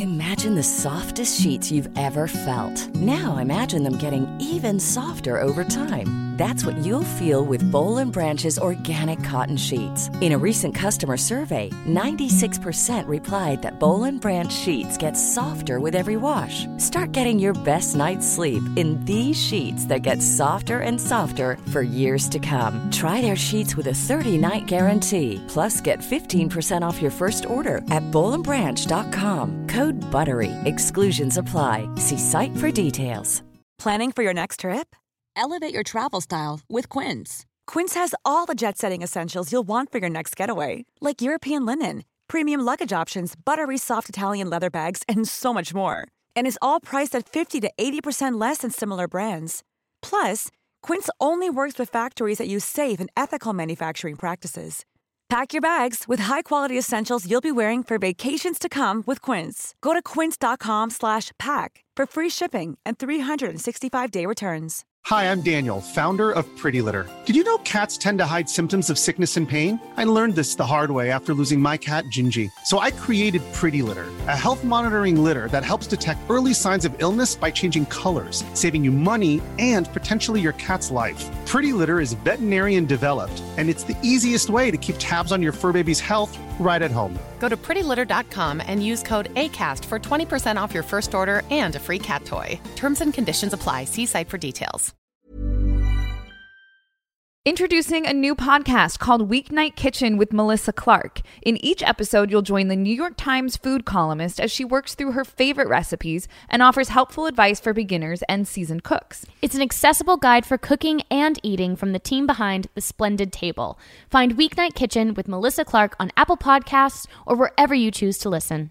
Imagine the softest sheets you've ever felt. Now imagine them getting even softer over time. That's what you'll feel with Boll & Branch's organic cotton sheets. In a recent customer survey, 96% replied that Boll & Branch sheets get softer with every wash. Start getting your best night's sleep in these sheets that get softer and softer for years to come. Try their sheets with a 30-night guarantee. Plus, get 15% off your first order at bollandbranch.com. Code BUTTERY. Exclusions apply. See site for details. Planning for your next trip? Elevate your travel style with Quince. Quince has all the jet-setting essentials you'll want for your next getaway, like European linen, premium luggage options, buttery soft Italian leather bags, and so much more. And is all priced at 50 to 80% less than similar brands. Plus, Quince only works with factories that use safe and ethical manufacturing practices. Pack your bags with high-quality essentials you'll be wearing for vacations to come with Quince. Go to quince.com/pack for free shipping and 365-day returns. Hi, I'm Daniel, founder of Pretty Litter. Did you know cats tend to hide symptoms of sickness and pain? I learned this the hard way after losing my cat, Gingy. So I created Pretty Litter, a health monitoring litter that helps detect early signs of illness by changing colors, saving you money and potentially your cat's life. Pretty Litter is veterinarian developed, and it's the easiest way to keep tabs on your fur baby's health right at home. Go to prettylitter.com and use code ACAST for 20% off your first order and a free cat toy. Terms and conditions apply. See site for details. Introducing a new podcast called Weeknight Kitchen with Melissa Clark. In each episode, you'll join the New York Times food columnist as she works through her favorite recipes and offers helpful advice for beginners and seasoned cooks. It's an accessible guide for cooking and eating from the team behind The Splendid Table. Find Weeknight Kitchen with Melissa Clark on Apple Podcasts or wherever you choose to listen.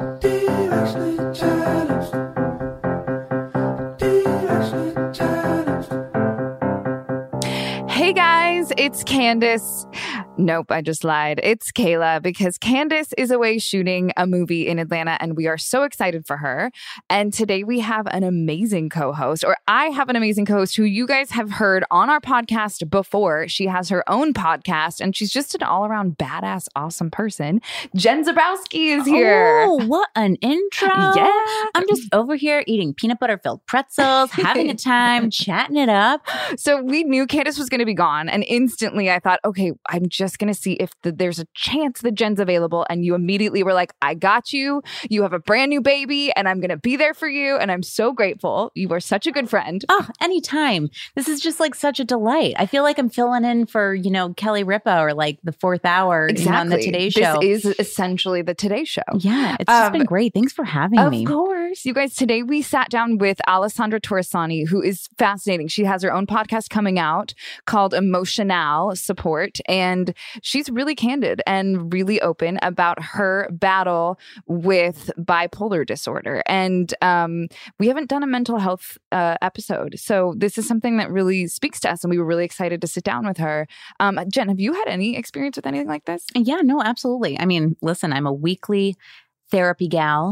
Hey guys, it's Candace. Nope, I just lied. It's Kayla, because Candace is away shooting a movie in Atlanta and we are so excited for her. And today we have an amazing co-host, or I have an amazing co-host who you guys have heard on our podcast before. She has her own podcast and she's just an all-around badass, awesome person. Jen Zabrowski is here. Oh, what an intro. Yeah. I'm just over here eating peanut butter filled pretzels, having a time, chatting it up. So we knew Candace was going to be gone, and instantly I thought, okay, I'm just going to see if there's a chance that Jen's available. And you immediately were like, I got you. You have a brand new baby and I'm going to be there for you. And I'm so grateful. You are such a good friend. Oh, anytime. This is just like such a delight. I feel like I'm filling in for, Kelly Ripa or like the fourth hour on the Today Show. This is essentially the Today Show. Yeah, it's just been great. Thanks for having me. Of course. You guys, today we sat down with Alessandra Torresani, who is fascinating. She has her own podcast coming out called Emotional Support, and she's really candid and really open about her battle with bipolar disorder. And we haven't done a mental health episode, so this is something that really speaks to us, and we were really excited to sit down with her. Jen, have you had any experience with anything like this? Yeah, no, absolutely. I mean, listen, I'm a weekly therapy gal.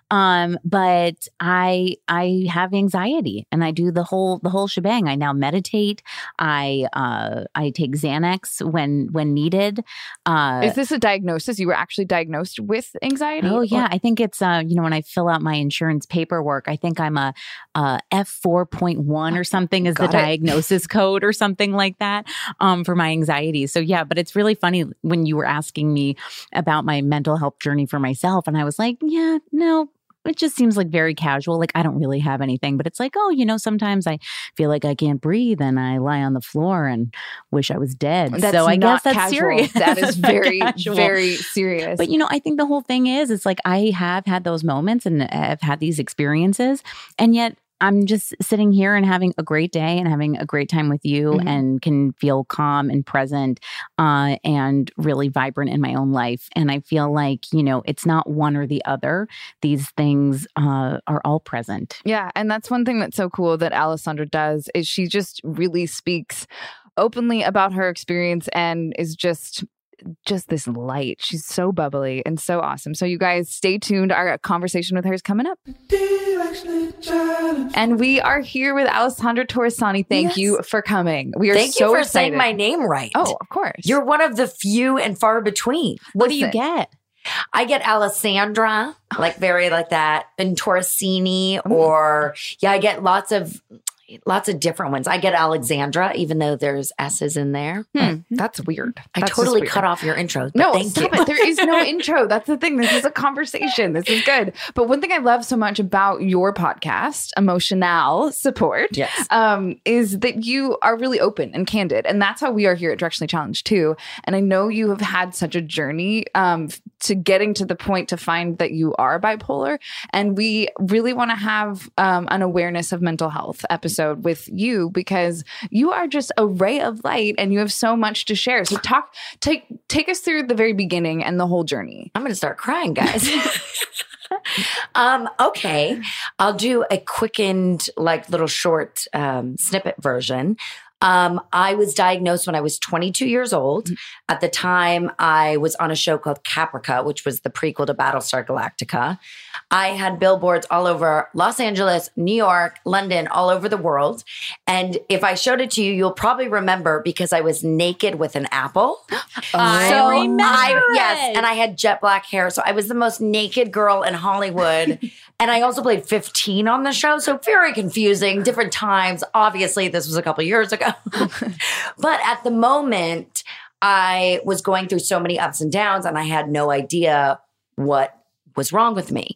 But I have anxiety and I do the whole shebang. I now meditate. I take Xanax when needed. Is this a diagnosis? You were actually diagnosed with anxiety? Oh yeah. I think it's, when I fill out my insurance paperwork, I think I'm a F4.1 or something is the diagnosis code or something like that, for my anxiety. So yeah, but it's really funny when you were asking me about my mental health journey for myself. And I was like, yeah, no, it just seems like very casual. Like I don't really have anything, but it's like, oh, sometimes I feel like I can't breathe and I lie on the floor and wish I was dead. So I guess that's casual. Serious. That is very, very serious. But I think the whole thing is, it's like I have had those moments and I've had these experiences, and yet I'm just sitting here and having a great day and having a great time with you, and can feel calm and present and really vibrant in my own life. And I feel like, it's not one or the other. These things are all present. Yeah. And that's one thing that's so cool that Alessandra does is she just really speaks openly about her experience and is just this light. She's so bubbly and so awesome. So you guys stay tuned. Our conversation with her is coming up. And we are here with Alessandra Torresani. Thank you for coming. We are Thank so you for excited. saying my name right. Oh, of course. You're one of the few and far between. What do you get? I get Alessandra, like very like that, and Torresini, or I get lots of different ones. I get Alexandra, even though there's S's in there. That's weird. I totally cut off your intro. No, thank stop you. it. There is no intro. That's the thing. This is a conversation. This is good. But one thing I love so much about your podcast, Emotional Support, is that you are really open and candid. And that's how we are here at Directionally Challenged too. And I know you have had such a journey to getting to the point to find that you are bipolar. And we really want to have an awareness of mental health episode with you, because you are just a ray of light and you have so much to share. So take us through the very beginning and the whole journey. I'm going to start crying, guys. Okay. I'll do a quickened, like little short snippet version. I was diagnosed when I was 22 years old. At the time, I was on a show called Caprica, which was the prequel to Battlestar Galactica. I had billboards all over Los Angeles, New York, London, all over the world. And if I showed it to you, you'll probably remember because I was naked with an apple. I remember Yes, and I had jet black hair. So I was the most naked girl in Hollywood. And I also played 15 on the show. So very confusing, different times. Obviously, this was a couple years ago. But at the moment, I was going through so many ups and downs, and I had no idea what was wrong with me.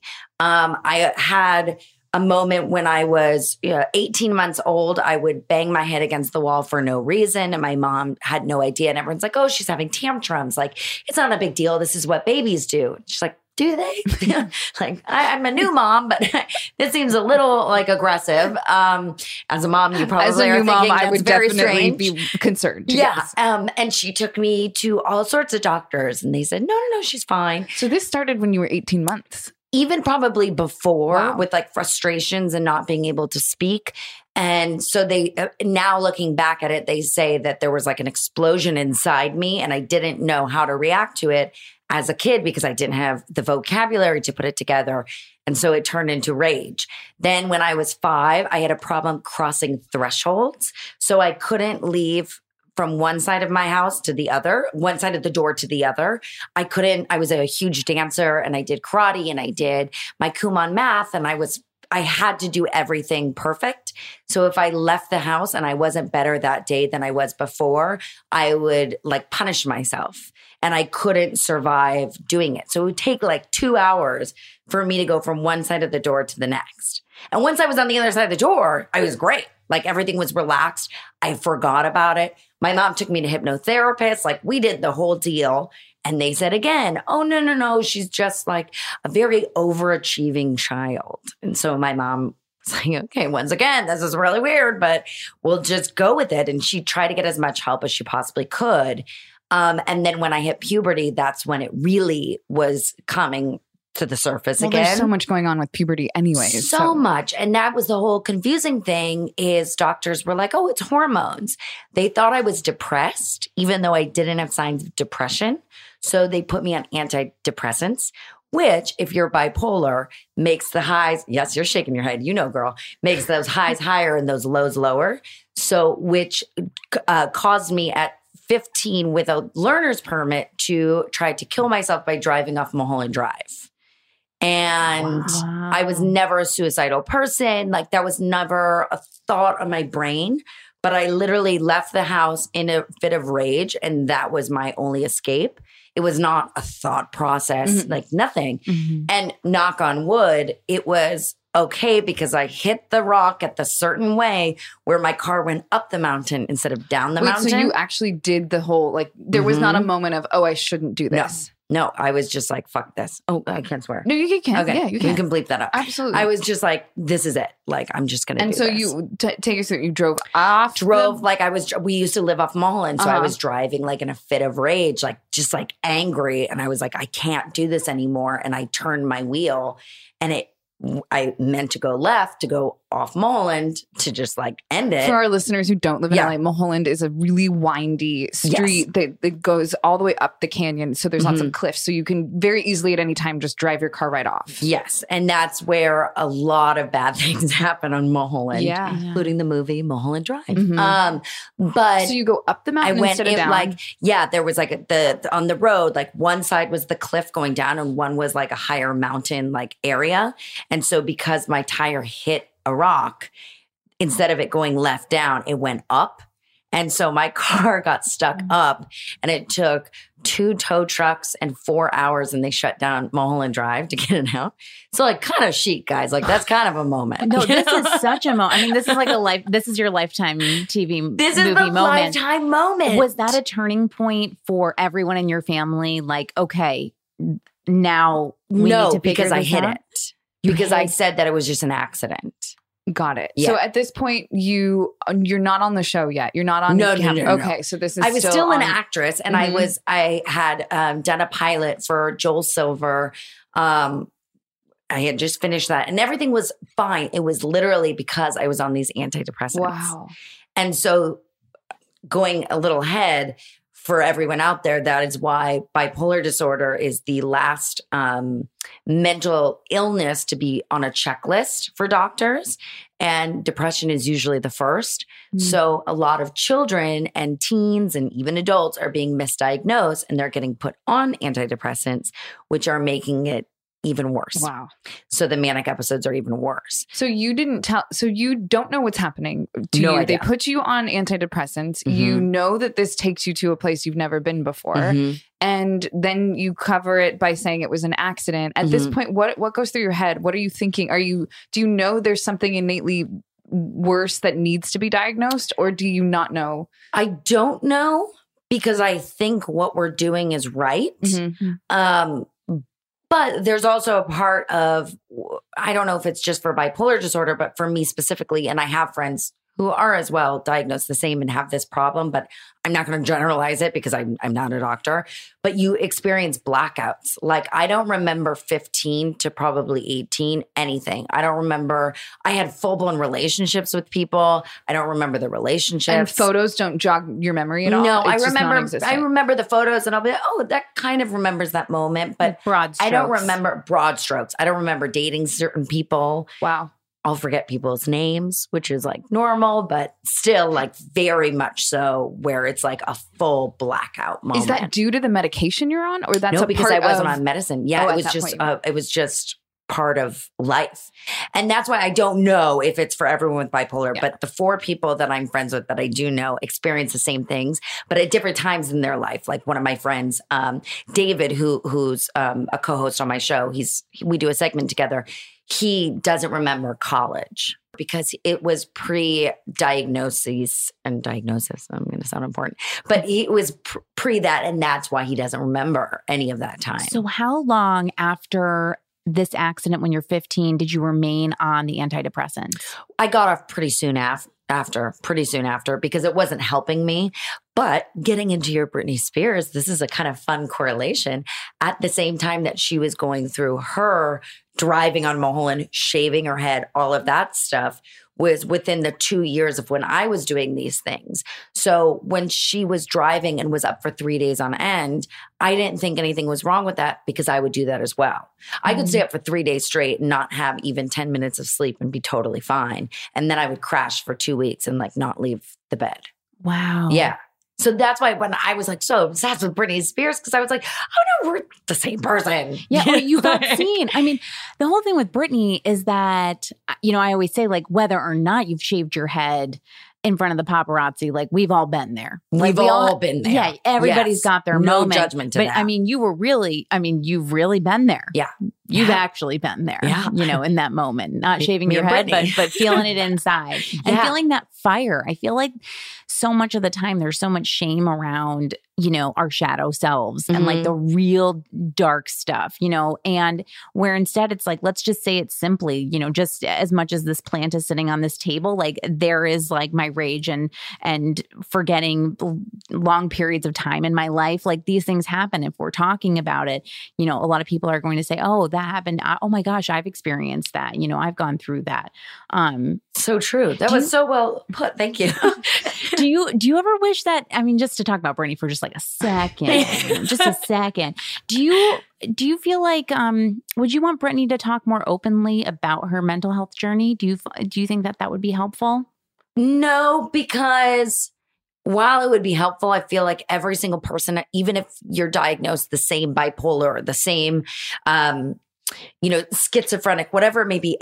I had a moment when I was 18 months old. I would bang my head against the wall for no reason. And my mom had no idea. And everyone's like, oh, she's having tantrums. Like, it's not a big deal. This is what babies do. She's like, do they? Like, I'm a new mom, but this seems a little like aggressive. As a mom, you probably As a are new thinking mom, that's I would very definitely strange. be concerned. Yeah. Yes. And she took me to all sorts of doctors, and they said, no, she's fine. So this started when you were 18 months. Even probably before, with like frustrations and not being able to speak. And so they, now looking back at it, they say that there was like an explosion inside me, and I didn't know how to react to it as a kid because I didn't have the vocabulary to put it together. And so it turned into rage. Then when I was 5, I had a problem crossing thresholds. So I couldn't leave from one side of my house to the other, one side of the door to the other. I was a huge dancer, and I did karate, and I did my Kumon math, and I had to do everything perfect. So if I left the house and I wasn't better that day than I was before, I would like punish myself, and I couldn't survive doing it. So it would take like 2 hours for me to go from one side of the door to the next. And once I was on the other side of the door, I was great. Like everything was relaxed. I forgot about it. My mom took me to hypnotherapists. Like we did the whole deal. And they said again, oh, no, she's just like a very overachieving child. And so my mom was like, okay, once again, this is really weird, but we'll just go with it. And she tried to get as much help as she possibly could. And then when I hit puberty, that's when it really was coming to the surface again. There's so much going on with puberty anyways. So much. And that was the whole confusing thing is doctors were like, oh, it's hormones. They thought I was depressed, even though I didn't have signs of depression. So they put me on antidepressants, which if you're bipolar makes the highs, yes, you're shaking your head, you know, girl, makes those highs higher and those lows lower. So which caused me at 15 with a learner's permit to try to kill myself by driving off Mulholland Drive. And I was never a suicidal person. Like that was never a thought on my brain, but I literally left the house in a fit of rage. And that was my only escape. It was not a thought process, like nothing. And knock on wood, it was okay because I hit the rock at the certain way where my car went up the mountain instead of down the mountain. So you actually did the whole, like, there was not a moment of, oh, I shouldn't do this. No, I was just like, fuck this. Oh, I can't swear. No, you can. Okay. Yeah, you can. You can bleep that up. Absolutely. I was just like, this is it. Like, I'm just going to do this. And so you, take us through, you drove off? We used to live off Mulholland. So I was driving like in a fit of rage, like just like angry. And I was like, I can't do this anymore. And I turned my wheel and I meant to go left, to go off Mulholland, to just like end it. For our listeners who don't live in LA, Mulholland is a really windy street that goes all the way up the canyon. So there's lots of cliffs. So you can very easily at any time just drive your car right off. Yes. And that's where a lot of bad things happen on Mulholland, including the movie Mulholland Drive. But so you go up the mountain instead of down. Like, there was like on the road, like one side was the cliff going down and one was like a higher mountain like area. And so because my tire hit a rock, instead of it going left down, it went up. And so my car got stuck up and it took 2 tow trucks and 4 hours and they shut down Mulholland Drive to get it out. So like kind of chic, guys. Like that's kind of a moment. No, this is such a moment. I mean, this is like this is your lifetime TV movie moment. Lifetime moment. Was that a turning point for everyone in your family? Like, okay, now we need to figure this out? I hit it. Because I said that it was just an accident. Got it. Yeah. So at this point, you're not on the show yet. You're not on no, camera. No. Okay, so this is I was still an actress, and I had done a pilot for Joel Silver. I had just finished that, and everything was fine. It was literally because I was on these antidepressants. Wow. And so going a little ahead, for everyone out there, that is why bipolar disorder is the last mental illness to be on a checklist for doctors. And depression is usually the first. So a lot of children and teens and even adults are being misdiagnosed and they're getting put on antidepressants, which are making it even worse. Wow. So the manic episodes are even worse. So you don't know what's happening to you. Idea. They put you on antidepressants. You know that this takes you to a place you've never been before. And then you cover it by saying it was an accident. At this point, what goes through your head? What are you thinking? Do you know there's something innately worse that needs to be diagnosed, or do you not know? I don't know, because I think what we're doing is right. But there's also a part of, I don't know if it's just for bipolar disorder, but for me specifically, and I have friends who are as well diagnosed the same and have this problem, but I'm not going to generalize it because I'm not a doctor, but you experience blackouts. Like I don't remember 15 to probably 18, anything. I don't remember, I had full-blown relationships with people. I don't remember the relationships. And photos don't jog your memory at all? No, I remember the photos and I'll be like, oh, that kind of remembers that moment, but broad strokes. I don't remember broad strokes. I don't remember dating certain people. Wow. I'll forget people's names, which is like normal, but still like very much so where it's like a full blackout moment. Is that due to the medication you're on, or that's no, because I wasn't on medicine. Yeah, it was just part of life. And that's why I don't know if it's for everyone with bipolar, but the 4 people that I'm friends with that I do know experience the same things, but at different times in their life. Like one of my friends, David, who's a co-host on my show, we do a segment together. He doesn't remember college because it was pre-diagnosis and diagnosis. I'm going to sound important, but it was pre that. And that's why he doesn't remember any of that time. So how long after this accident, when you're 15, did you remain on the antidepressants? I got off pretty soon after, because it wasn't helping me. But getting into your Britney Spears, this is a kind of fun correlation. At the same time that she was going through her driving on Mulholland, shaving her head, all of that stuff was within the 2 years of when I was doing these things. So when she was driving and was up for 3 days on end, I didn't think anything was wrong with that because I would do that as well. I could stay up for 3 days straight and not have even 10 minutes of sleep and be totally fine. And then I would crash for 2 weeks and like not leave the bed. Wow. Yeah. So that's why when I was like so obsessed with Britney Spears, because I was like, oh no, we're the same person. Yeah, or you got seen. I mean, the whole thing with Britney is that, I always say like whether or not you've shaved your head in front of the paparazzi, like we've all been there. We've all been there. Yeah, everybody's got their moment. No judgment to that. But I mean, you've really been there. Yeah. You've actually been there, in that moment, not shaving your head, but feeling it inside and feeling that fire. I feel like so much of the time there's so much shame around, our shadow selves and like the real dark stuff, and where instead it's like, let's just say it simply, just as much as this plant is sitting on this table, like there is like my rage and forgetting long periods of time in my life. Like these things happen. If we're talking about it, a lot of people are going to say, oh, that happened. Oh my gosh, I've experienced that. I've gone through that. So true. That was so well put. Thank you. Do you ever wish that, just to talk about Brittany for just like a second, do you feel like, would you want Brittany to talk more openly about her mental health journey? Do you think that would be helpful? No, because while it would be helpful, I feel like every single person, even if you're diagnosed the same bipolar or the same, schizophrenic, whatever it may be,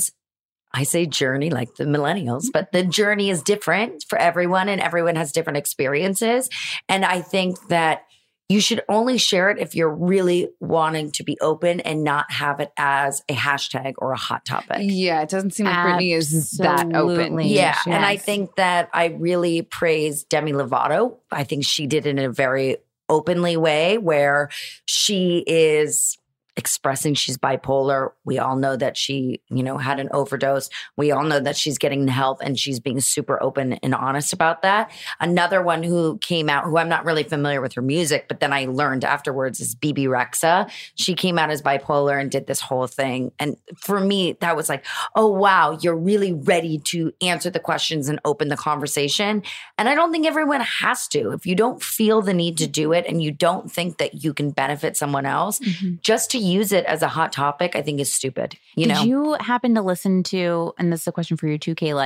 I say journey like the millennials, but the journey is different for everyone and everyone has different experiences. And I think that you should only share it if you're really wanting to be open and not have it as a hashtag or a hot topic. Yeah, it doesn't seem like Brittany is that open. Yeah, yes. And I think that I really praise Demi Lovato. I think she did it in a very openly way where she is expressing she's bipolar. We all know that she, had an overdose. We all know that she's getting help and she's being super open and honest about that. Another one who came out, who I'm not really familiar with her music, but then I learned afterwards is Bebe Rexha. She came out as bipolar and did this whole thing. And for me, that was like, oh, wow, you're really ready to answer the questions and open the conversation. And I don't think everyone has to. If you don't feel the need to do it and you don't think that you can benefit someone else, just to use it as a hot topic, I think is stupid. Did you happen to listen to, and this is a question for you too, Kayla,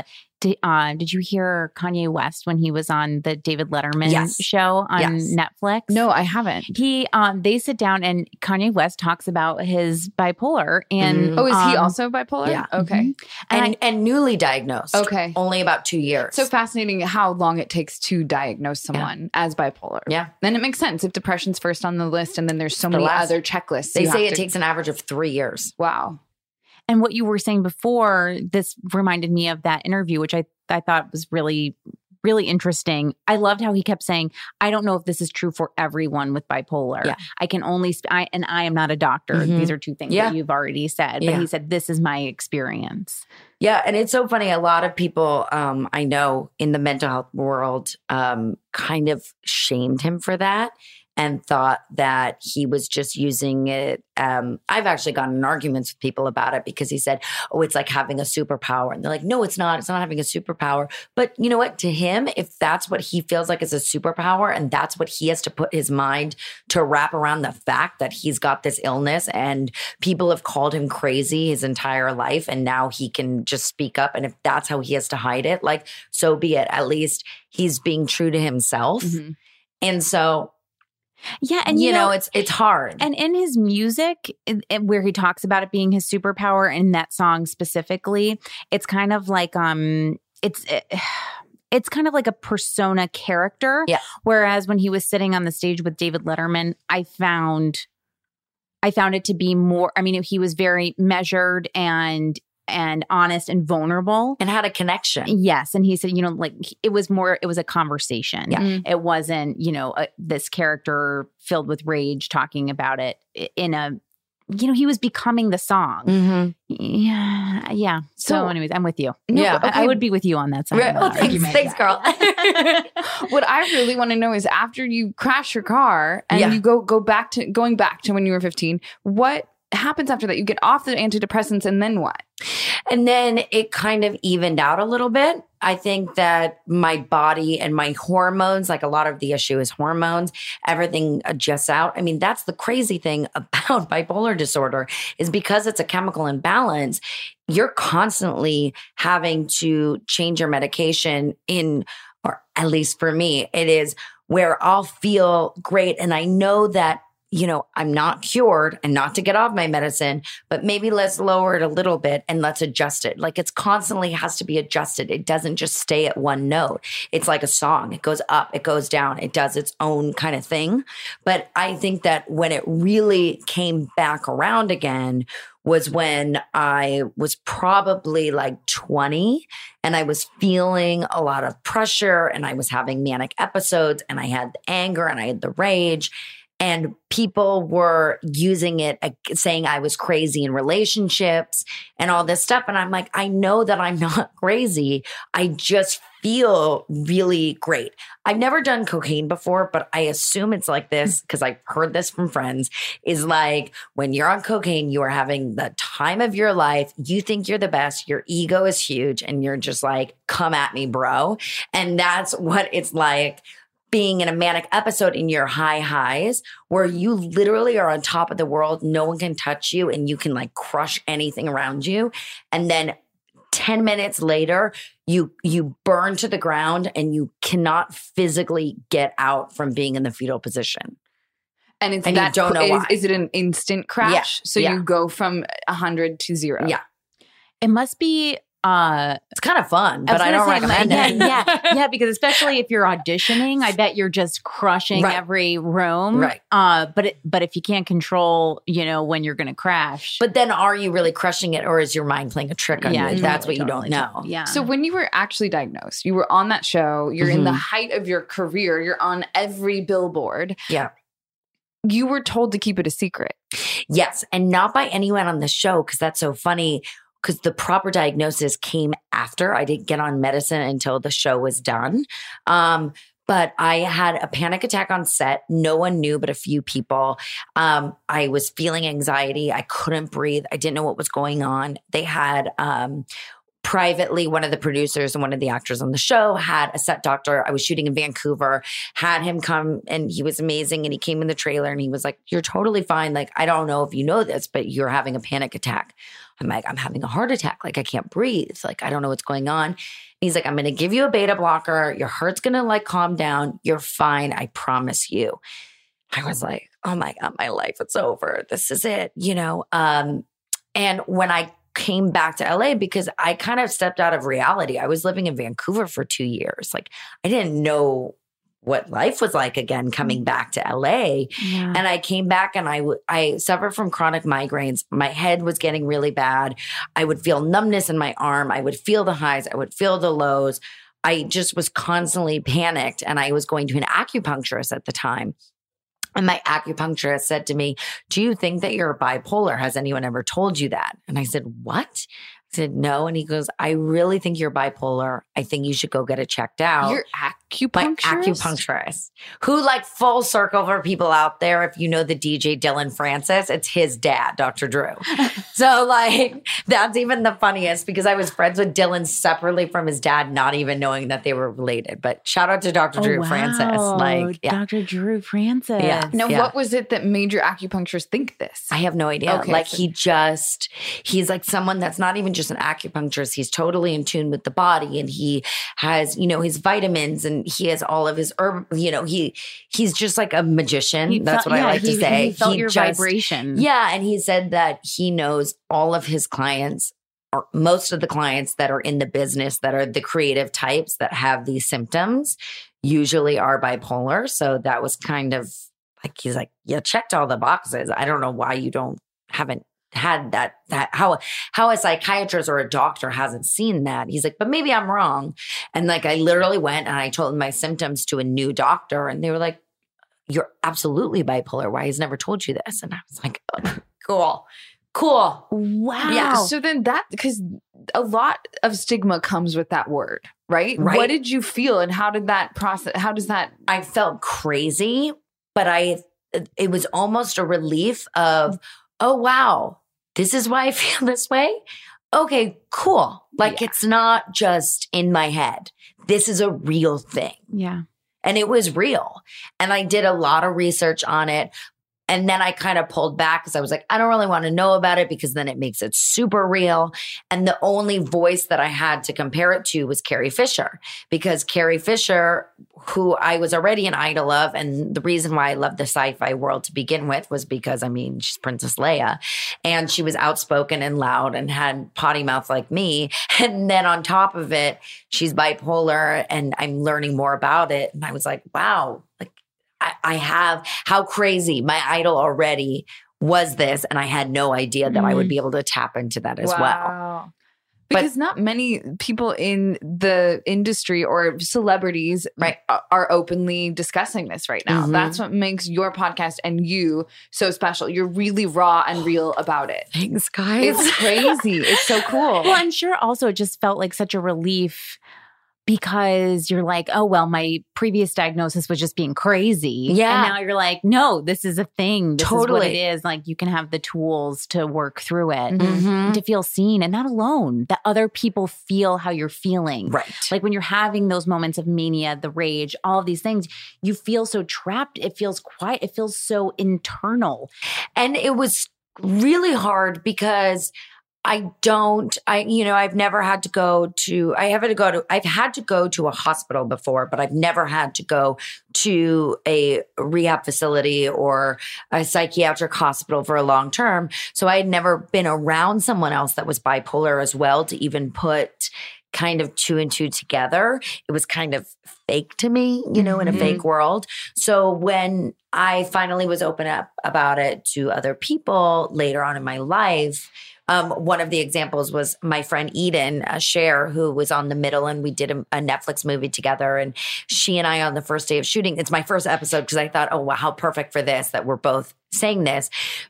did you hear Kanye West when he was on the David Letterman show on Netflix? No, I haven't. They sit down and Kanye West talks about his bipolar and is he also bipolar? Yeah. Okay. And newly diagnosed. Okay. Only about 2 years. So fascinating how long it takes to diagnose someone as bipolar. Yeah. Then it makes sense if depression's first on the list and then there's so many other checklists. They say it takes an average of 3 years. Wow. And what you were saying before, this reminded me of that interview, which I thought was really, really interesting. I loved how he kept saying, I don't know if this is true for everyone with bipolar. Yeah. I can only, I am not a doctor. These are two things that you've already said. But he said, this is my experience. Yeah. And it's so funny. A lot of people I know in the mental health world kind of shamed him for that and thought that he was just using it. I've actually gotten in arguments with people about it because he said, oh, it's like having a superpower. And they're like, no, it's not. It's not having a superpower. But you know what? To him, if that's what he feels like is a superpower and that's what he has to put his mind to wrap around the fact that he's got this illness and people have called him crazy his entire life and now he can just speak up. And if that's how he has to hide it, like, so be it. At least he's being true to himself. And so... yeah. And you know, it's hard. And in his music, where he talks about it being his superpower in that song specifically, it's kind of like, it's kind of like a persona character. Yeah. Whereas when he was sitting on the stage with David Letterman, I found it to be more, he was very measured and honest and vulnerable. And had a connection. Yes. And he said, it was a conversation. Yeah. It wasn't, this character filled with rage talking about it in a, he was becoming the song. Yeah. Yeah. So anyways, I'm with you. Yeah. Okay. I would be with you on that side. Right. Oh, thanks, girl. What I really want to know is after you crash your car and you going back to when you were 15, what happens after that? You get off the antidepressants and then what? And then it kind of evened out a little bit. I think that my body and my hormones, like a lot of the issue is hormones, everything adjusts out. That's the crazy thing about bipolar disorder is because it's a chemical imbalance, you're constantly having to change your medication or at least for me, it is where I'll feel great. And I know that I'm not cured and not to get off my medicine, but maybe let's lower it a little bit and let's adjust it. Like it's constantly has to be adjusted. It doesn't just stay at one note. It's like a song. It goes up, it goes down. It does its own kind of thing. But I think that when it really came back around again was when I was probably like 20 and I was feeling a lot of pressure and I was having manic episodes and I had the anger and I had the rage. And people were using it, saying I was crazy in relationships and all this stuff. And I'm like, I know that I'm not crazy. I just feel really great. I've never done cocaine before, but I assume it's like this because I've heard this from friends, is like when you're on cocaine, you are having the time of your life. You think you're the best. Your ego is huge. And you're just like, come at me, bro. And that's what it's like being in a manic episode in your high highs, where you literally are on top of the world. No one can touch you and you can like crush anything around you. And then 10 minutes later, you burn to the ground and you cannot physically get out from being in the fetal position. And it's and that, you don't know why. Is it an instant crash? Yeah. So you go from 100 to 0. Yeah. It must be it's kind of fun, but I don't recommend it. Yeah, because especially if you're auditioning, I bet you're just crushing every room. Right. But if you can't control, when you're going to crash. But then are you really crushing it, or is your mind playing a trick on you? That's what you don't know. Yeah. So when you were actually diagnosed, you were on that show, you're in the height of your career, you're on every billboard. Yeah. You were told to keep it a secret. Yes. And not by anyone on the show, because that's so funny. Because the proper diagnosis came after. I didn't get on medicine until the show was done. But I had a panic attack on set. No one knew but a few people. I was feeling anxiety. I couldn't breathe. I didn't know what was going on. They had privately, one of the producers and one of the actors on the show had a set doctor. I was shooting in Vancouver, had him come, and he was amazing. And he came in the trailer and he was like, "You're totally fine. Like, I don't know if you know this, but you're having a panic attack." I'm like, "I'm having a heart attack. Like, I can't breathe. Like, I don't know what's going on." And he's like, "I'm going to give you a beta blocker. Your heart's going to like calm down. You're fine. I promise you." I was like, "Oh my God, my life, it's over. This is it." And when I came back to LA, because I kind of stepped out of reality. I was living in Vancouver for 2 years. Like, I didn't know what life was like again coming back to LA. Yeah. And I came back and I suffered from chronic migraines. My head was getting really bad. I would feel numbness in my arm. I would feel the highs. I would feel the lows. I just was constantly panicked. And I was going to an acupuncturist at the time. And my acupuncturist said to me, "Do you think that you're bipolar? Has anyone ever told you that?" And I said, "What?" I said, "No." And he goes, "I really think you're bipolar. I think you should go get it checked out." Your acupuncturist? My acupuncturist, who, like, full circle for people out there, if you know the DJ Dylan Francis, it's his dad, Dr. Drew. So, like, that's even the funniest, because I was friends with Dylan separately from his dad, not even knowing that they were related. But shout out to Dr. Drew Francis. Like, yeah. Dr. Drew Francis. Yeah. Now, what was it that made your acupuncturist think this? I have no idea. Okay, like, he's like someone that's not even just an acupuncturist. He's totally in tune with the body, and he has, his vitamins, and he has all of his herb, he's just like a magician. That's what I like to say. He felt your vibration. Yeah. And he said that he knows all of his clients, or most of the clients that are in the business, that are the creative types that have these symptoms, usually are bipolar. So that was kind of like, he's like, "You checked all the boxes. I don't know why you haven't had that how a psychiatrist or a doctor hasn't seen that." He's like, "But maybe I'm wrong." And like, I literally went and I told my symptoms to a new doctor, and they were like, "You're absolutely bipolar. Why he's never told you this?" And I was like, "Oh, cool. Wow." Yeah. So then because a lot of stigma comes with that word, right? What did you feel, and how did that process? How does that? I felt crazy, but it was almost a relief of, oh, wow, this is why I feel this way. Okay, cool. Like, it's not just in my head. This is a real thing. Yeah. And it was real. And I did a lot of research on it. And then I kind of pulled back because I was like, I don't really want to know about it, because then it makes it super real. And the only voice that I had to compare it to was Carrie Fisher, because Carrie Fisher, who I was already an idol of, and the reason why I loved the sci-fi world to begin with was because, she's Princess Leia, and she was outspoken and loud and had potty mouth like me. And then on top of it, she's bipolar, and I'm learning more about it. And I was like, wow, like, I have, how crazy, my idol already was this, and I had no idea that I would be able to tap into that as well. Because not many people in the industry or celebrities right. are openly discussing this right now. That's what makes your podcast and you so special. You're really raw and real about it. Thanks, guys. It's crazy. It's so cool. Well, I'm sure also it just felt like such a relief because you're like, oh, well, my previous diagnosis was just being crazy. Yeah. And now you're like, no, this is a thing. This Totally. is what it is. Like, you can have the tools to work through it, and to feel seen and not alone, that other people feel how you're feeling. Right. Like when you're having those moments of mania, the rage, all of these things, you feel so trapped. It feels quiet. It feels so internal. And it was really hard because I've never had to go to, I've had to go to a hospital before, but I've never had to go to a rehab facility or a psychiatric hospital for a long term. So I had never been around someone else that was bipolar as well to even put kind of 2 and 2 together. It was kind of fake to me, in a fake world. So when I finally was open up about it to other people later on in my life, one of the examples was my friend Eden, Cher, who was on The Middle, and we did a Netflix movie together. And she and I, on the first day of shooting, it's my first episode because I thought, oh, wow, how perfect for this that we're both saying this.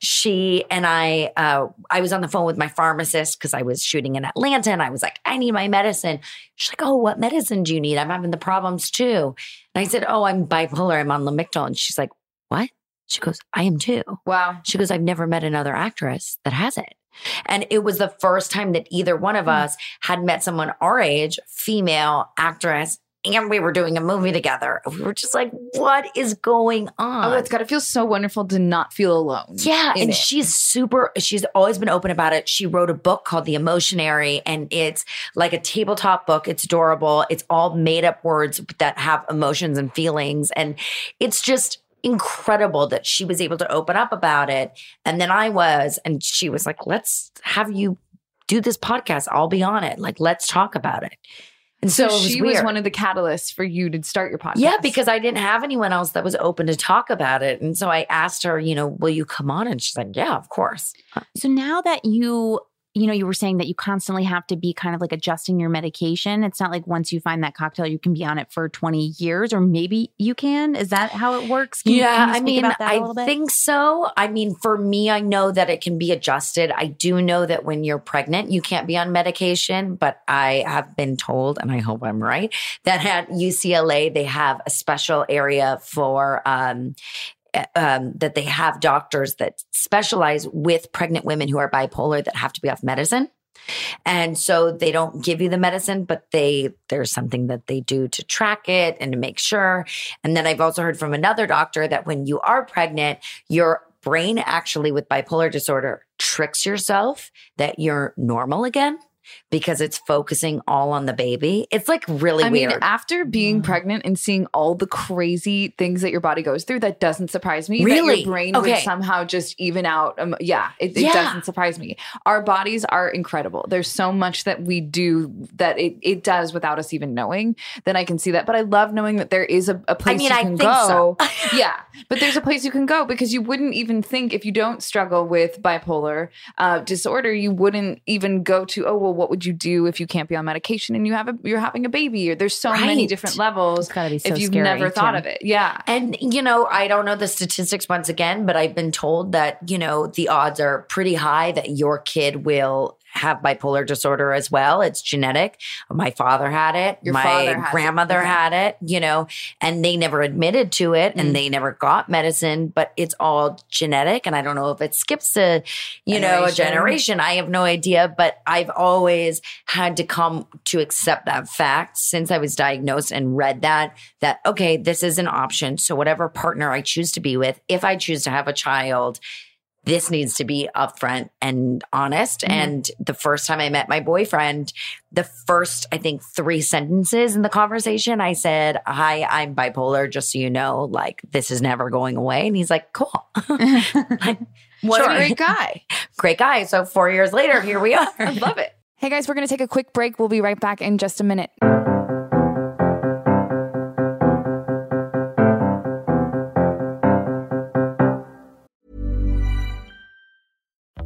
She and I was on the phone with my pharmacist because I was shooting in Atlanta, and I was like, I need my medicine. She's like, oh, what medicine do you need? I'm having the problems too. And I said, oh, I'm bipolar. I'm on Lamictal. And she's like, what? She goes, I am too. Wow. She goes, I've never met another actress that has it. And it was the first time that either one of us had met someone our age, female actress, and we were doing a movie together. We were just like, what is going on? Oh, it's got to feel so wonderful to not feel alone. Yeah. And she's always been open about it. She wrote a book called The Emotionary, and it's like a tabletop book. It's adorable. It's all made up words that have emotions and feelings. And it's just incredible that she was able to open up about it. And then and she was like, let's have you do this podcast. I'll be on it. Like, let's talk about it. And so she was one of the catalysts for you to start your podcast. Yeah, because I didn't have anyone else that was open to talk about it. And so I asked her, will you come on? And she's like, yeah, of course. So now that you were saying that you constantly have to be kind of like adjusting your medication. It's not like once you find that cocktail, you can be on it for 20 years, or maybe you can. Is that how it works? Can you speak about that a little bit? I think so. I mean, for me, I know that it can be adjusted. I do know that when you're pregnant, you can't be on medication, but I have been told, and I hope I'm right, that at UCLA, they have a special area for that they have doctors that specialize with pregnant women who are bipolar that have to be off medicine. And so they don't give you the medicine, but there's something that they do to track it and to make sure. And then I've also heard from another doctor that when you are pregnant, your brain actually with bipolar disorder tricks yourself that you're normal again, because it's focusing all on the baby. It's like really weird. I mean, after being pregnant and seeing all the crazy things that your body goes through, that doesn't surprise me. Really? That your brain would somehow just even out. It doesn't surprise me. Our bodies are incredible. There's so much that we do that it does without us even knowing. Then I can see that. But I love knowing that there is a place you can go. So. Yeah. But there's a place you can go, because you wouldn't even think, if you don't struggle with bipolar disorder, you wouldn't even go to, oh, well, what would you do if you can't be on medication and you're having a baby? Or there's so many different levels. It's gotta be so if you've scary, never thought of it. Yeah. And, I don't know the statistics once again, but I've been told that, the odds are pretty high that your kid will have bipolar disorder as well. It's genetic. My father had it. My grandmother had it, and they never admitted to it and they never got medicine, but it's all genetic. And I don't know if it skips a generation. I have no idea, but I've always had to come to accept that fact since I was diagnosed and read that, okay, this is an option. So whatever partner I choose to be with, if I choose to have a child, this needs to be upfront and honest. Mm-hmm. And the first time I met my boyfriend, the first, I think, 3 sentences in the conversation, I said, hi, I'm bipolar, just so you know, like, this is never going away. And he's like, cool. What a great guy. Great guy. So 4 years later, here we are. I love it. Hey guys, we're going to take a quick break. We'll be right back in just a minute.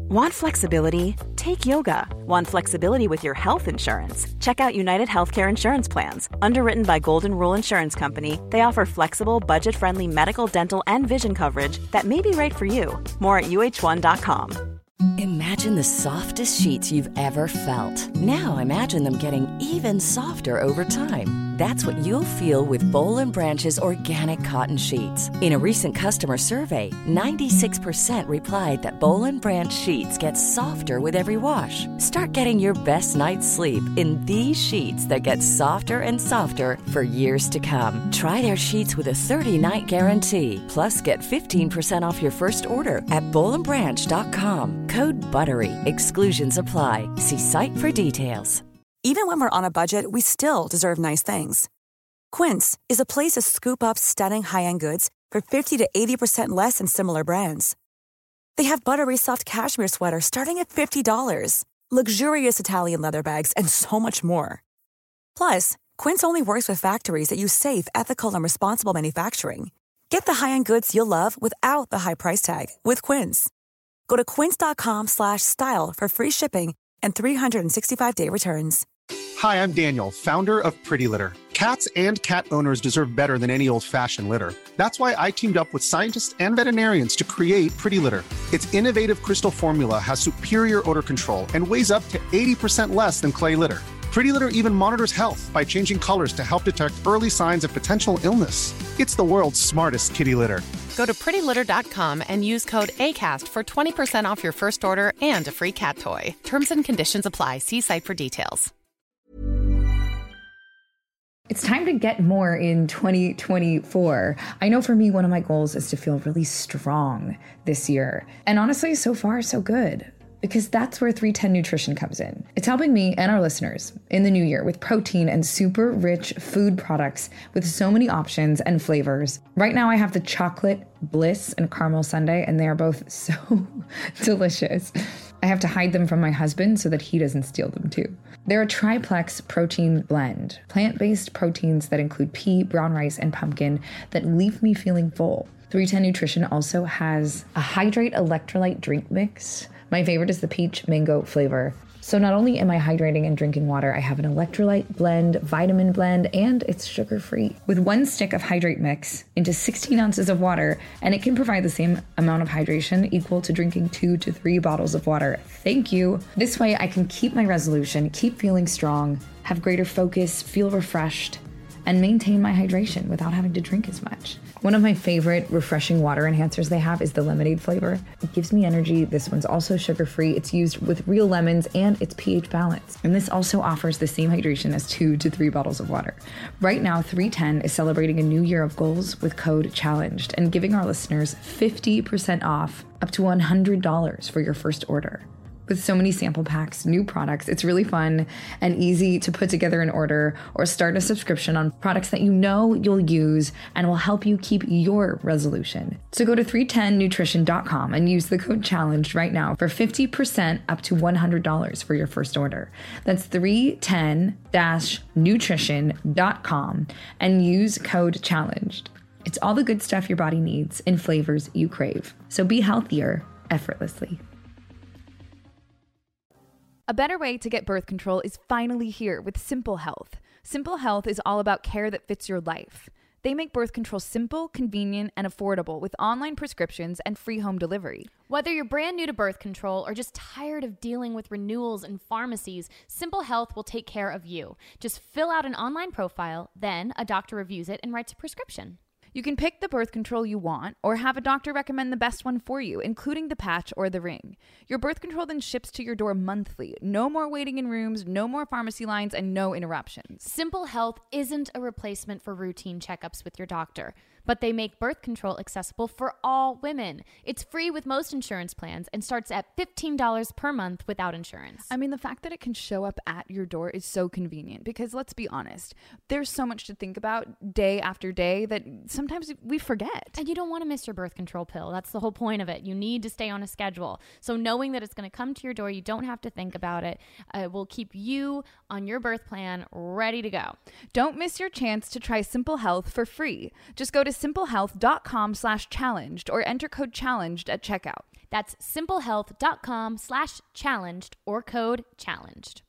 Want flexibility? Take yoga. Want flexibility with your health insurance? Check out United Healthcare Insurance Plans. Underwritten by Golden Rule Insurance Company, they offer flexible, budget-friendly medical, dental, and vision coverage that may be right for you. More at uh1.com. Imagine the softest sheets you've ever felt. Now imagine them getting even softer over time. That's what you'll feel with Boll & Branch's organic cotton sheets. In a recent customer survey, 96% replied that Boll & Branch sheets get softer with every wash. Start getting your best night's sleep in these sheets that get softer and softer for years to come. Try their sheets with a 30-night guarantee. Plus, get 15% off your first order at bollandbranch.com. Code BUTTERY. Exclusions apply. See site for details. Even when we're on a budget, we still deserve nice things. Quince is a place to scoop up stunning high-end goods for 50 to 80% less than similar brands. They have buttery soft cashmere sweaters starting at $50, luxurious Italian leather bags, and so much more. Plus, Quince only works with factories that use safe, ethical, and responsible manufacturing. Get the high-end goods you'll love without the high price tag with Quince. Go to quince.com/style for free shipping and 365-day returns. Hi, I'm Daniel, founder of Pretty Litter. Cats and cat owners deserve better than any old-fashioned litter. That's why I teamed up with scientists and veterinarians to create Pretty Litter. Its innovative crystal formula has superior odor control and weighs up to 80% less than clay litter. Pretty Litter even monitors health by changing colors to help detect early signs of potential illness. It's the world's smartest kitty litter. Go to prettylitter.com and use code ACAST for 20% off your first order and a free cat toy. Terms and conditions apply. See site for details. It's time to get more in 2024. I know for me, one of my goals is to feel really strong this year. And honestly, so far, so good. Because that's where 310 Nutrition comes in. It's helping me and our listeners in the new year with protein and super rich food products with so many options and flavors. Right now I have the chocolate bliss and caramel sundae, and they are both so delicious. I have to hide them from my husband so that he doesn't steal them too. They're a triplex protein blend, plant-based proteins that include pea, brown rice, and pumpkin that leave me feeling full. 310 Nutrition also has a Hydrate electrolyte drink mix. My favorite is the peach mango flavor. So not only am I hydrating and drinking water, I have an electrolyte blend, vitamin blend, and it's sugar-free. With one stick of Hydrate mix into 16 ounces of water, and it can provide the same amount of hydration equal to drinking 2 to 3 bottles of water. Thank you. This way I can keep my resolution, keep feeling strong, have greater focus, feel refreshed, and maintain my hydration without having to drink as much. One of my favorite refreshing water enhancers they have is the lemonade flavor. It gives me energy. This one's also sugar-free. It's used with real lemons and it's pH balanced. And this also offers the same hydration as 2 to 3 bottles of water. Right now, 310 is celebrating a new year of goals with code CHALLENGED and giving our listeners 50% off up to $100 for your first order. With so many sample packs, new products, it's really fun and easy to put together an order or start a subscription on products that you know you'll use and will help you keep your resolution. So go to 310nutrition.com and use the code CHALLENGED right now for 50% up to $100 for your first order. That's 310-nutrition.com and use code CHALLENGED. It's all the good stuff your body needs in flavors you crave. So be healthier effortlessly. A better way to get birth control is finally here with Simple Health. Simple Health is all about care that fits your life. They make birth control simple, convenient, and affordable with online prescriptions and free home delivery. Whether you're brand new to birth control or just tired of dealing with renewals and pharmacies, Simple Health will take care of you. Just fill out an online profile, then a doctor reviews it and writes a prescription. You can pick the birth control you want or have a doctor recommend the best one for you, including the patch or the ring. Your birth control then ships to your door monthly. No more waiting in rooms, no more pharmacy lines, and no interruptions. Simple Health isn't a replacement for routine checkups with your doctor, but they make birth control accessible for all women. It's free with most insurance plans and starts at $15 per month without insurance. I mean, the fact that it can show up at your door is so convenient because let's be honest, there's so much to think about day after day that sometimes we forget. And you don't want to miss your birth control pill. That's the whole point of it. You need to stay on a schedule. So knowing that it's going to come to your door, you don't have to think about it. It will keep you on your birth plan ready to go. Don't miss your chance to try Simple Health for free. Just go to simplehealth.com/challenged or enter code CHALLENGED at checkout. That's simplehealth.com/challenged or code challenged.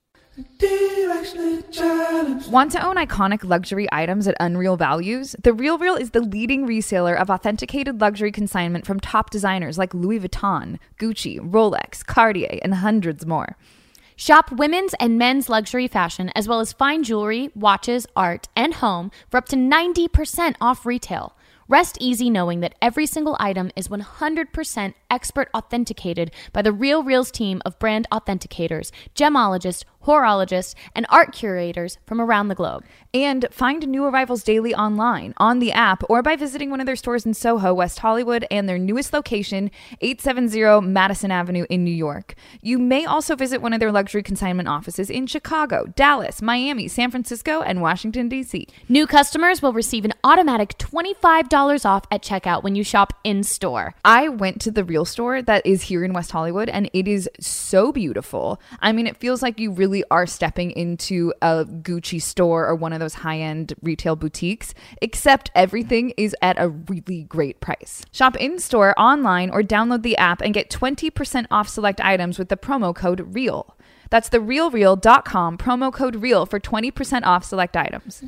Want to own iconic luxury items at unreal values? The RealReal is the leading reseller of authenticated luxury consignment from top designers like Louis Vuitton, Gucci, Rolex, Cartier, and hundreds more. Shop women's and men's luxury fashion, as well as fine jewelry, watches, art, and home for up to 90% off retail. Rest easy knowing that every single item is 100% expert authenticated by the RealReal's team of brand authenticators, gemologists, horologists, and art curators from around the globe. And find new arrivals daily online, on the app, or by visiting one of their stores in Soho, West Hollywood, and their newest location, 870 Madison Avenue in New York. You may also visit one of their luxury consignment offices in Chicago, Dallas, Miami, San Francisco, and Washington, D.C. New customers will receive an automatic $25 off at checkout when you shop in-store. I went to the Real store that is here in West Hollywood, and it is so beautiful. I mean, it feels like you really are stepping into a Gucci store or one of those high-end retail boutiques, except everything is at a really great price. Shop in-store, online, or download the app and get 20% off select items with the promo code REAL. That's the realreal.com, promo code REAL for 20% off select items.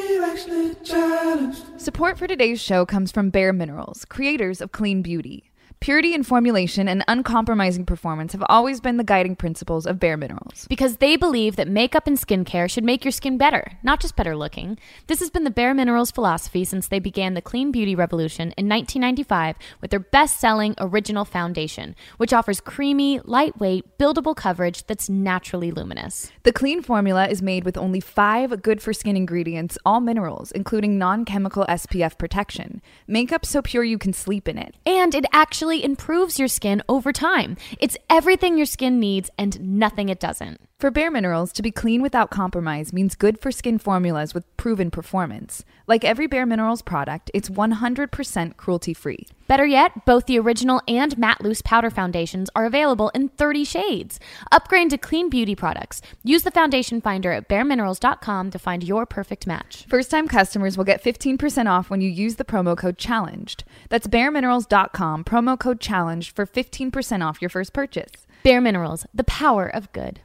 Support for today's show comes from Bare Minerals, creators of clean beauty. Purity in formulation and uncompromising performance have always been the guiding principles of Bare Minerals. Because they believe that makeup and skincare should make your skin better, not just better looking. This has been the Bare Minerals philosophy since they began the clean beauty revolution in 1995 with their best-selling Original Foundation, which offers creamy, lightweight, buildable coverage that's naturally luminous. The clean formula is made with only 5 good-for-skin ingredients, all minerals, including non-chemical SPF protection. Makeup so pure you can sleep in it. And it actually improves your skin over time. It's everything your skin needs and nothing it doesn't. For Bare Minerals, to be clean without compromise means good for skin formulas with proven performance. Like every Bare Minerals product, it's 100% cruelty-free. Better yet, both the original and matte loose powder foundations are available in 30 shades. Upgrade to clean beauty products. Use the foundation finder at bareminerals.com to find your perfect match. First-time customers will get 15% off when you use the promo code CHALLENGED. That's bareminerals.com, promo code CHALLENGED for 15% off your first purchase. Bare Minerals, the power of good.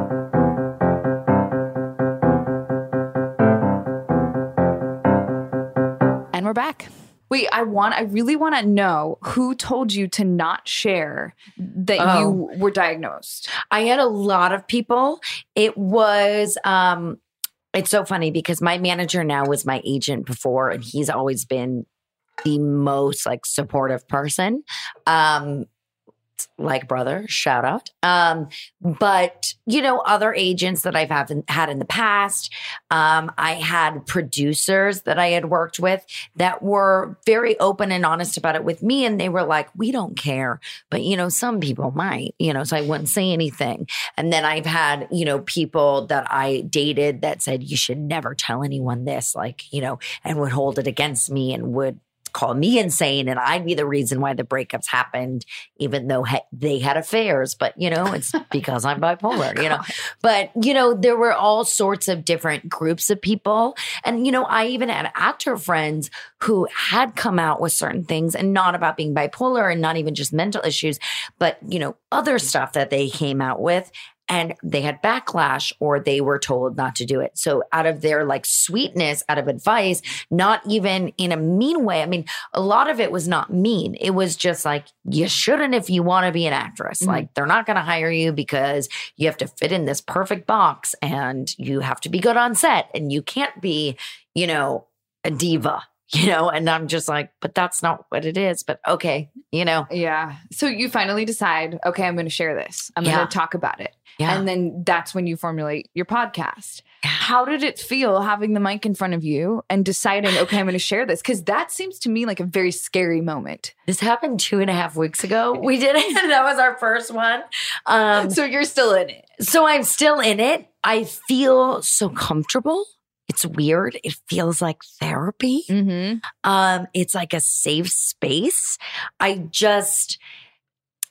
And we're back. Wait, I really want to know who told you to not share that you were diagnosed. I had a lot of people. It was, it's so funny because my manager now was my agent before, and he's always been the most like supportive person. Like brother, shout out. But you know, other agents that I've had in the past, I had producers that I had worked with that were very open and honest about it with me. And they were like, we don't care, but you know, some people might, you know, so I wouldn't say anything. And then I've had, you know, people that I dated that said, you should never tell anyone this, like, you know, and would hold it against me and would call me insane, and I'd be the reason why the breakups happened, even though they had affairs. But, you know, it's because I'm bipolar, you know. But, you know, there were all sorts of different groups of people. And, you know, I even had actor friends who had come out with certain things, and not about being bipolar and not even just mental issues, but, you know, other stuff that they came out with. And they had backlash, or they were told not to do it. So out of their like sweetness, out of advice, not even in a mean way. I mean, a lot of it was not mean. It was just like, you shouldn't if you want to be an actress. Mm-hmm. Like, they're not going to hire you because you have to fit in this perfect box, and you have to be good on set, and you can't be, you know, a diva. You know, and I'm just like, but that's not what it is. But okay, you know. Yeah. So you finally decide, okay, I'm going to share this. I'm going to talk about it. Yeah. And then that's when you formulate your podcast. Yeah. How did it feel having the mic in front of you and deciding, okay, I'm going to share this? Because that seems to me like a very scary moment. This happened 2.5 weeks ago. We did it. That was our first one. So you're still in it. So I'm still in it. I feel so comfortable. It's weird. It feels like therapy. Mm-hmm. It's like a safe space.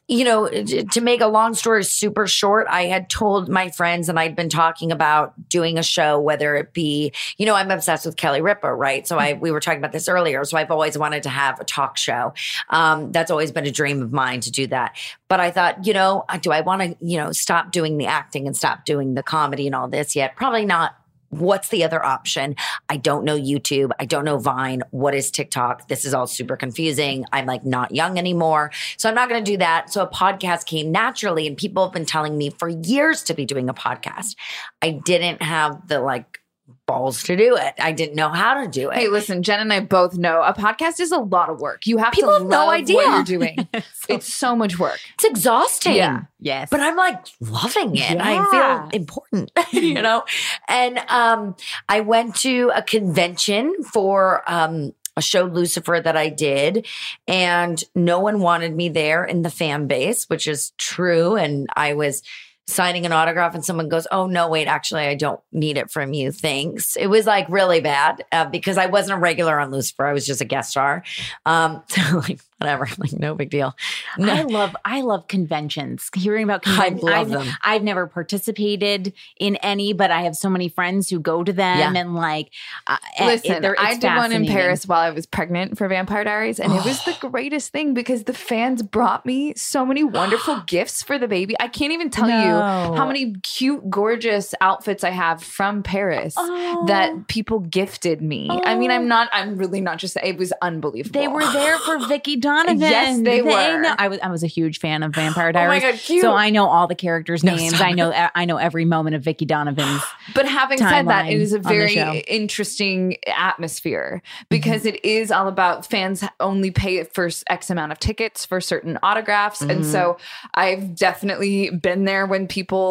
you know, to make a long story super short, I had told my friends and I'd been talking about doing a show, whether it be, you know, I'm obsessed with Kelly Ripa, right? So we were talking about this earlier. So I've always wanted to have a talk show. That's always been a dream of mine to do that. But I thought, you know, do I want to, you know, stop doing the acting and stop doing the comedy and all this yet? Probably not. What's the other option? I don't know YouTube. I don't know Vine. What is TikTok? This is all super confusing. I'm like not young anymore. So I'm not going to do that. So a podcast came naturally and people have been telling me for years to be doing a podcast. I didn't have the like balls to do it. I didn't know how to do it. Hey, listen, Jen and I both know a podcast is a lot of work. You have People to have love no idea what you're doing. It's so much work. It's exhausting. Yeah. Yes. But I'm like loving it. Yeah. I feel important, you know? And I went to a convention for a show, Lucifer, that I did, and no one wanted me there in the fan base, which is true. And I was signing an autograph and someone goes, oh, no, wait, actually, I don't need it from you. Thanks. It was like really bad because I wasn't a regular on Lucifer. I was just a guest star. So like, whatever, like no big deal. No. I love conventions. Hearing about conventions. I love them. I've never participated in any, but I have so many friends who go to them and like. Listen, I did one in fascinating. Paris while I was pregnant for Vampire Diaries, and it was the greatest thing because the fans brought me so many wonderful gifts for the baby. I can't even tell you how many cute, gorgeous outfits I have from Paris that people gifted me. I mean, I'm really not just, it was unbelievable. They were there for Vicky Donovan. Yes, they were. Know. I was a huge fan of Vampire Diaries. Oh my God, cute. So I know all the characters' names. stop. I know every moment of Vicky Donovan's. But having said that, it is a timeline on the show. very interesting atmosphere because it is all about fans only pay for X amount of tickets for certain autographs. And so I've definitely been there when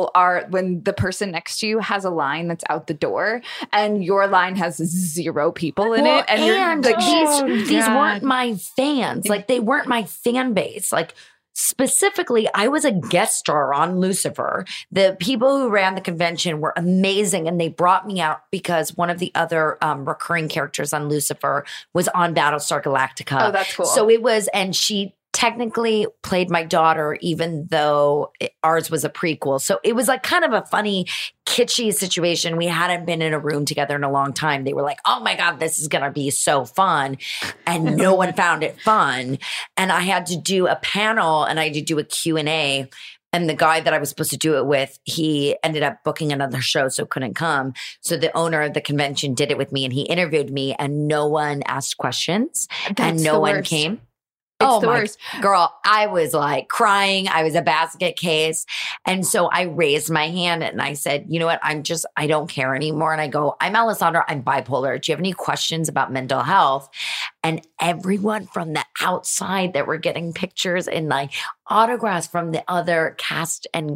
when the person next to you has a line that's out the door and your line has 0 people in it. And you're like, these weren't my fans. Like they weren't my fan base. Like specifically, I was a guest star on Lucifer. The people who ran the convention were amazing and they brought me out because one of the other recurring characters on Lucifer was on Battlestar Galactica. Oh, that's cool. So it was, and she technically played my daughter, even though ours was a prequel. So it was like kind of a funny, kitschy situation. We hadn't been in a room together in a long time. They were like, oh my God, this is going to be so fun. And no one found it fun. And I had to do a panel and I had to do a Q&A. And the guy that I was supposed to do it with, he ended up booking another show, so couldn't come. So the owner of the convention did it with me and he interviewed me and no one asked questions and no one came. It's the worst. Girl, I was like crying. I was a basket case. And so I raised my hand and I said, you know what? I don't care anymore. And I go, I'm Alessandra. I'm bipolar. Do you have any questions about mental health? And everyone from the outside that were getting pictures and like autographs from the other cast and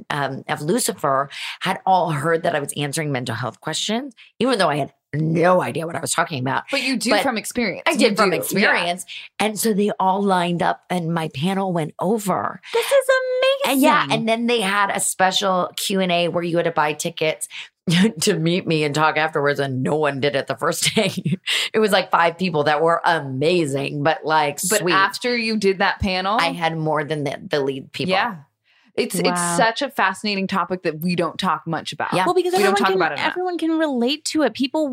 of Lucifer had all heard that I was answering mental health questions, even though I had no idea what I was talking about. But you do from experience. I did from experience. Yeah. And so they all lined up and my panel went over. This is amazing. And and then they had a special Q&A where you had to buy tickets to meet me and talk afterwards, and no one did it the first day. It was like 5 people that were amazing, but sweet. After you did that panel, I had more than the lead people. Yeah. It's such a fascinating topic that we don't talk much about. Yeah. Well, because we don't talk about it enough. Everyone can relate to it. People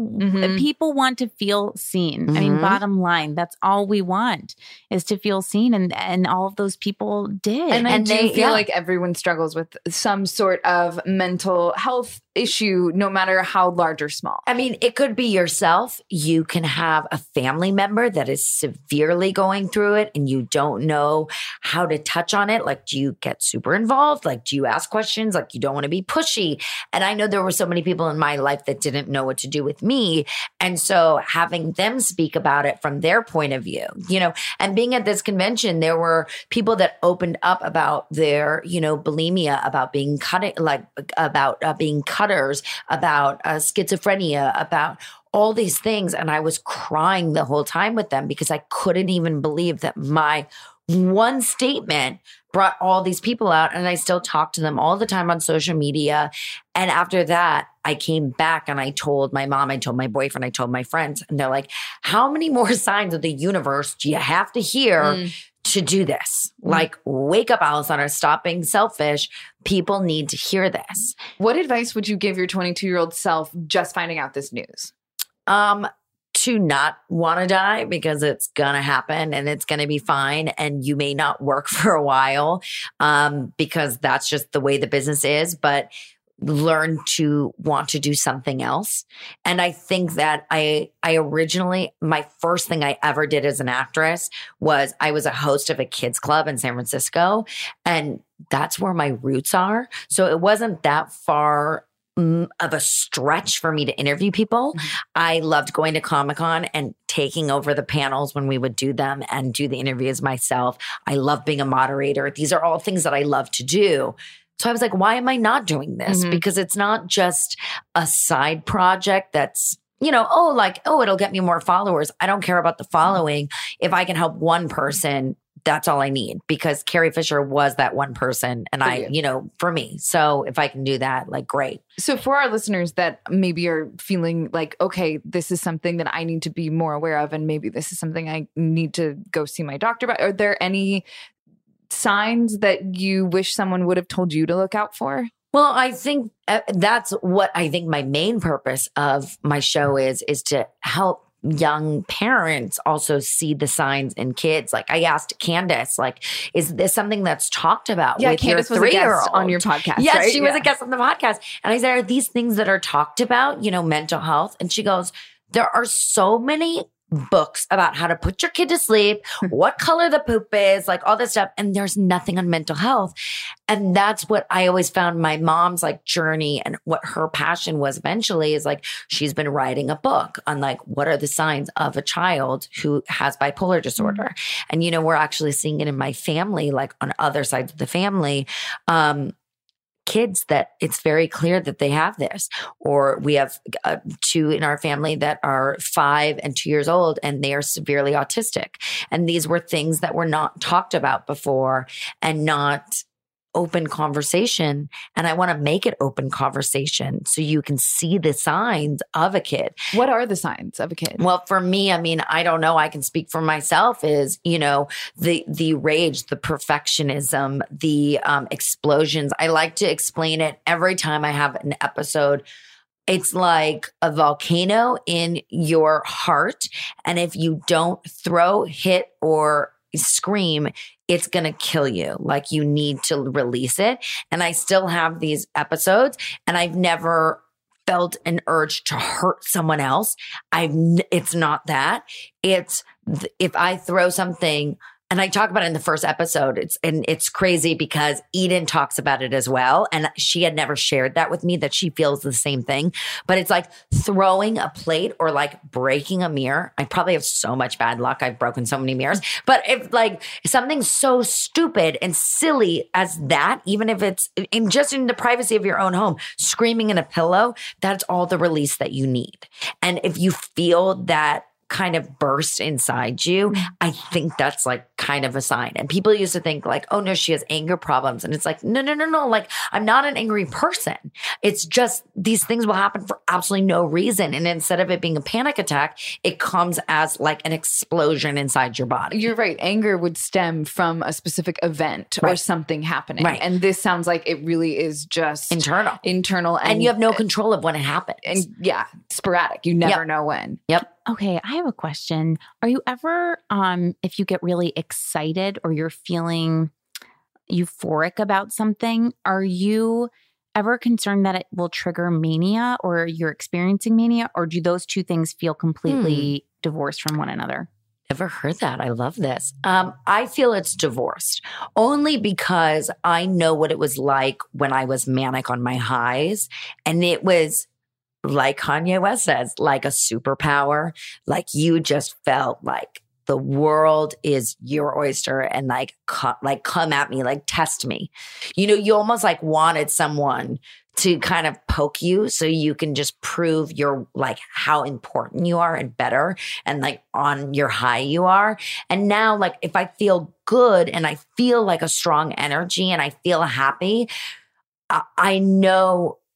want to feel seen. I mean, bottom line, that's all we want is to feel seen. And all of those people did. And I do feel like everyone struggles with some sort of mental health issue, no matter how large or small. I mean, it could be yourself. You can have a family member that is severely going through it and you don't know how to touch on it. Like, do you get super involved? Like, do you ask questions? Like, you don't want to be pushy. And I know there were so many people in my life that didn't know what to do with me. And so having them speak about it from their point of view, and being at this convention, there were people that opened up about their, bulimia, about being being cutters, about schizophrenia, about all these things. And I was crying the whole time with them because I couldn't even believe that my one statement brought all these people out. And I still talk to them all the time on social media. And after that, I came back and I told my mom, I told my boyfriend, I told my friends, and they're like, how many more signs of the universe do you have to hear to do this. Like, wake up, Alessandra. Stop being selfish. People need to hear this. What advice would you give your 22-year-old self just finding out this news? To not want to die, because it's going to happen and it's going to be fine. And you may not work for a while because that's just the way the business is. But learn to want to do something else. And I think that I originally, my first thing I ever did as an actress was I was a host of a kids club in San Francisco. And that's where my roots are. So it wasn't that far of a stretch for me to interview people. I loved going to Comic-Con and taking over the panels when we would do them and do the interviews myself. I love being a moderator. These are all things that I love to do. So I was like, why am I not doing this? Because it's not just a side project that's, it'll get me more followers. I don't care about the following. If I can help one person, that's all I need, because Carrie Fisher was that one person and for me. So if I can do that, like, great. So for our listeners that maybe are feeling like, okay, this is something that I need to be more aware of, and maybe this is something I need to go see my doctor about, are there any signs that you wish someone would have told you to look out for? Well, I think that's what I think my main purpose of my show is to help young parents also see the signs in kids. Like, I asked Candace, like, is this something that's talked about with Candace your 3-year-old? Was a guest on your podcast. Yes, right? She was a guest on the podcast. And I said, are these things that are talked about, mental health? And she goes, there are so many books about how to put your kid to sleep, what color the poop is, like all this stuff. And there's nothing on mental health. And that's what I always found my mom's like journey, and what her passion was eventually is like, she's been writing a book on like, what are the signs of a child who has bipolar disorder? And, we're actually seeing it in my family, like on other sides of the family, kids that it's very clear that they have this. Or we have 2 in our family that are 5 and 2 years old, and they are severely autistic. And these were things that were not talked about before and not open conversation. And I want to make it open conversation so you can see the signs of a kid. What are the signs of a kid? Well, for me, I don't know. I can speak for myself is, the rage, the perfectionism, the explosions. I like to explain it every time I have an episode. It's like a volcano in your heart. And if you don't throw, hit, or scream, it's going to kill you. Like, you need to release it. And I still have these episodes, and I've never felt an urge to hurt someone else. It's not that. It's if I throw something, and I talk about it in the first episode. It's crazy because Eden talks about it as well. And she had never shared that with me, that she feels the same thing. But it's like throwing a plate or like breaking a mirror. I probably have so much bad luck. I've broken so many mirrors. But if like something so stupid and silly as that, even if it's in the privacy of your own home, screaming in a pillow, that's all the release that you need. And if you feel that kind of burst inside you, I think that's like kind of a sign. And people used to think like, oh no, she has anger problems. And it's like, no. Like, I'm not an angry person. It's just these things will happen for absolutely no reason. And instead of it being a panic attack, it comes as like an explosion inside your body. You're right. Anger would stem from a specific event or something happening. Right. And this sounds like it really is just internal. And you have no control of when it happens. And sporadic. You never know when. Yep. Okay, I have a question. Are you ever, if you get really excited or you're feeling euphoric about something, are you ever concerned that it will trigger mania or you're experiencing mania? Or do those two things feel completely divorced from one another? Never heard that. I love this. I feel it's divorced only because I know what it was like when I was manic on my highs. And it was, like Kanye West says, like a superpower. Like, you just felt like the world is your oyster and like come at me, like test me. You almost like wanted someone to kind of poke you so you can just prove you're like how important you are and better and like on your high you are. And now, like, if I feel good and I feel like a strong energy and I feel happy, I know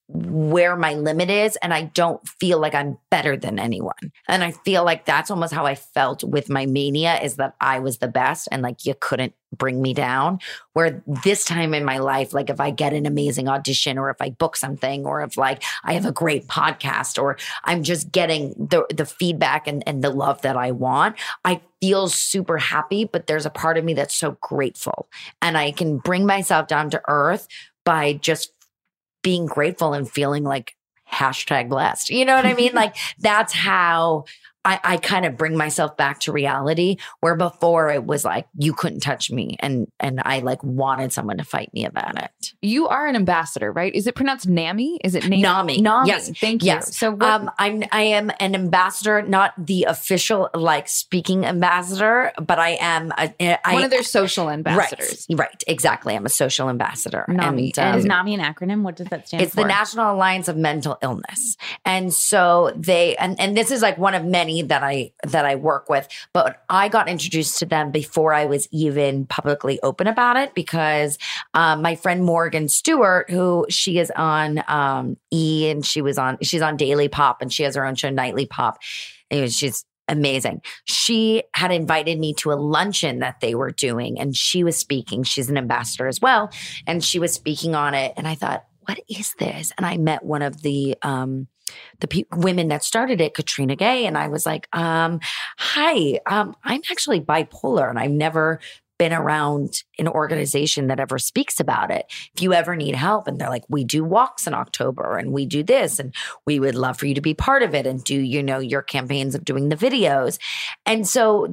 where my limit is, and I don't feel like I'm better than anyone. And I feel like that's almost how I felt with my mania, is that I was the best and like you couldn't bring me down. Where this time in my life, like if I get an amazing audition, or if I book something, or if like I have a great podcast, or I'm just getting the feedback and the love that I want, I feel super happy. But there's a part of me that's so grateful, and I can bring myself down to earth by just being grateful and feeling like #blessed. You know what I mean? Like that's how I kind of bring myself back to reality, where before it was like, you couldn't touch me. And I like wanted someone to fight me about it. You are an ambassador, right? Is it pronounced NAMI? Is it NAMI? NAMI. Yes. Thank you. Yes. So I am an ambassador, not the official like speaking ambassador, but I am one of their social ambassadors. Right. Exactly. I'm a social ambassador. NAMI. And is NAMI an acronym? What does that stand for? It's the National Alliance of Mental Illness. And so they, and this is like one of many that I work with, but I got introduced to them before I was even publicly open about it, because my friend Morgan Stewart, who she is on E! And she's on Daily Pop, and she has her own show, Nightly Pop. She's amazing. She had invited me to a luncheon that they were doing, and she was speaking. She's an ambassador as well, and she was speaking on it. And I thought, what is this? And I met one of the women that started it, Katrina Gay. And I was like, hi, I'm actually bipolar, and I've never been around an organization that ever speaks about it. If you ever need help. And they're like, we do walks in October, and we do this, and we would love for you to be part of it and do, your campaigns of doing the videos. And so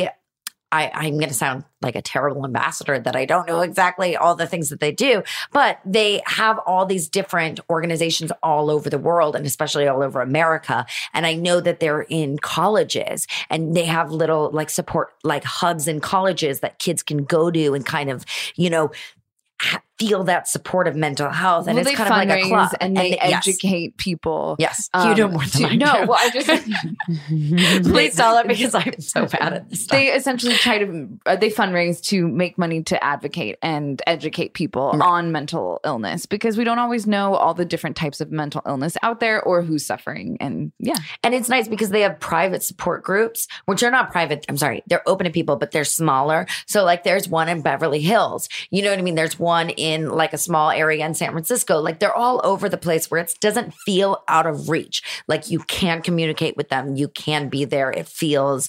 I'm going to sound like a terrible ambassador, that I don't know exactly all the things that they do, but they have all these different organizations all over the world, and especially all over America. And I know that they're in colleges, and they have little like support, like hubs in colleges that kids can go to and kind of, feel that support of mental health. And it's kind of like a club. And they educate people. Yes. You know more than I do. No, well, I just... Please tell it, because I'm so bad at this stuff. They essentially they fundraise to make money to advocate and educate people on mental illness, because we don't always know all the different types of mental illness out there, or who's suffering. And And it's nice because they have private support groups, which are not private. I'm sorry. They're open to people, but they're smaller. So like there's one in Beverly Hills. You know what I mean? There's one in like a small area in San Francisco. Like they're all over the place, where it doesn't feel out of reach. Like you can communicate with them. You can be there. It feels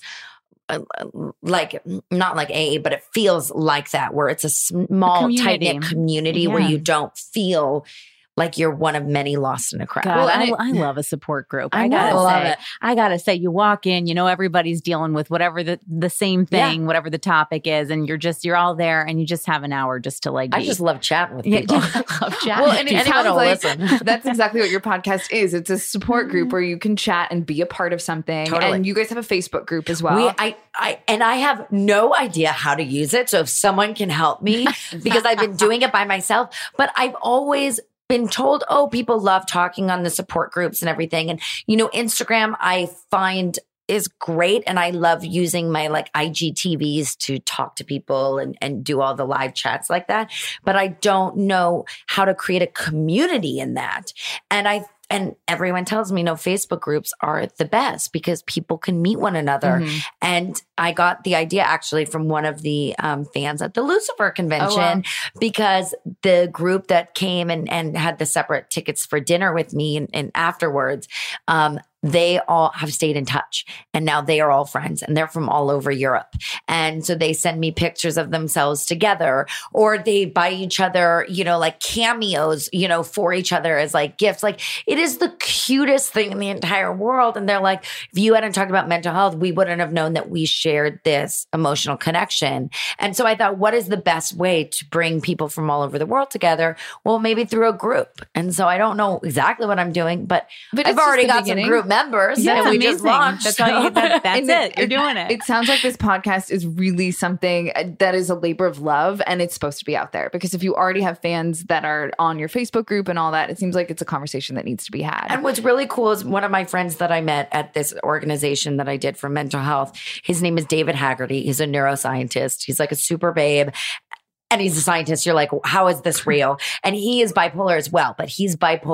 like, not like AA, but it feels like that, where it's a small, tight-knit community where you don't feel like you're one of many lost in a crowd. God, I love a support group. I gotta say, you walk in, everybody's dealing with whatever the same thing, whatever the topic is, and you're all there, and you just have an hour just to like. I just love chatting with people. I love chatting. Well, and it sounds like that's exactly what your podcast is. It's a support group where you can chat and be a part of something. Totally. And you guys have a Facebook group as well. I have no idea how to use it. So if someone can help me, because I've been doing it by myself, but I've always been told, people love talking on the support groups and everything. And, Instagram I find is great. And I love using my like IGTVs to talk to people and do all the live chats like that. But I don't know how to create a community in that. And everyone tells me, Facebook groups are the best, because people can meet one another. Mm-hmm. And I got the idea actually from one of the fans at the Lucifer convention, because the group that came and had the separate tickets for dinner with me and afterwards, they all have stayed in touch, and now they are all friends, and they're from all over Europe. And so they send me pictures of themselves together, or they buy each other, like cameos, for each other as like gifts. Like it is the cutest thing in the entire world. And they're like, if you hadn't talked about mental health, we wouldn't have known that we shared this emotional connection. And so I thought, what is the best way to bring people from all over the world together? Well, maybe through a group. And so I don't know exactly what I'm doing, but I've already got some group members. Yeah, and we just launched. That's all that's it. You're doing it. It sounds like this podcast is really something that is a labor of love, and it's supposed to be out there, because if you already have fans that are on your Facebook group and all that, it seems like it's a conversation that needs to be had. And what's really cool is one of my friends that I met at this organization that I did for mental health, his name is David Haggerty. He's a neuroscientist. He's like a super babe. And he's a scientist. You're like, how is this real? And he is bipolar as well, but he's bipolar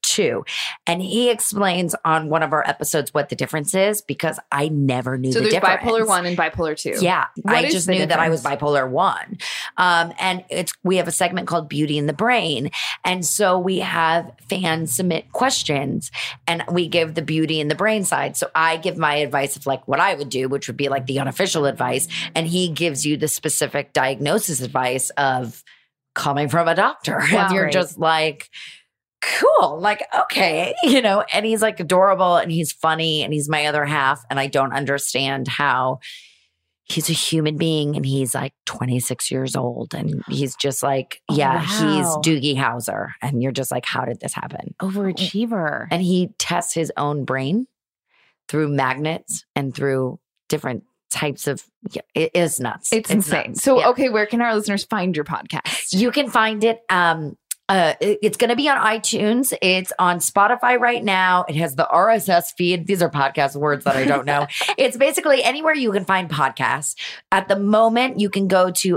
2. And he explains on one of our episodes what the difference is, because I never knew the difference. So there's bipolar 1 and bipolar 2. Yeah. I just knew that I was difference? bipolar 1. And we have a segment called Beauty in the Brain. And so we have fans submit questions and we give the beauty in the brain side. So I give my advice of like what I would do, which would be like the unofficial advice. And he gives you the specific diagnosis advice of coming from a doctor. Wow. And you're just like, cool. Like, okay, and he's like adorable and he's funny and he's my other half. And I don't understand how he's a human being and he's like 26 years old and he's just like, he's Doogie Howser. And you're just like, how did this happen? Overachiever. And he tests his own brain through magnets and through different types of, it is nuts. It's insane. Nuts. So, okay, where can our listeners find your podcast? You can find it. It's going to be on iTunes. It's on Spotify right now. It has the RSS feed. These are podcast words that I don't know. It's basically anywhere you can find podcasts. At the moment, you can go to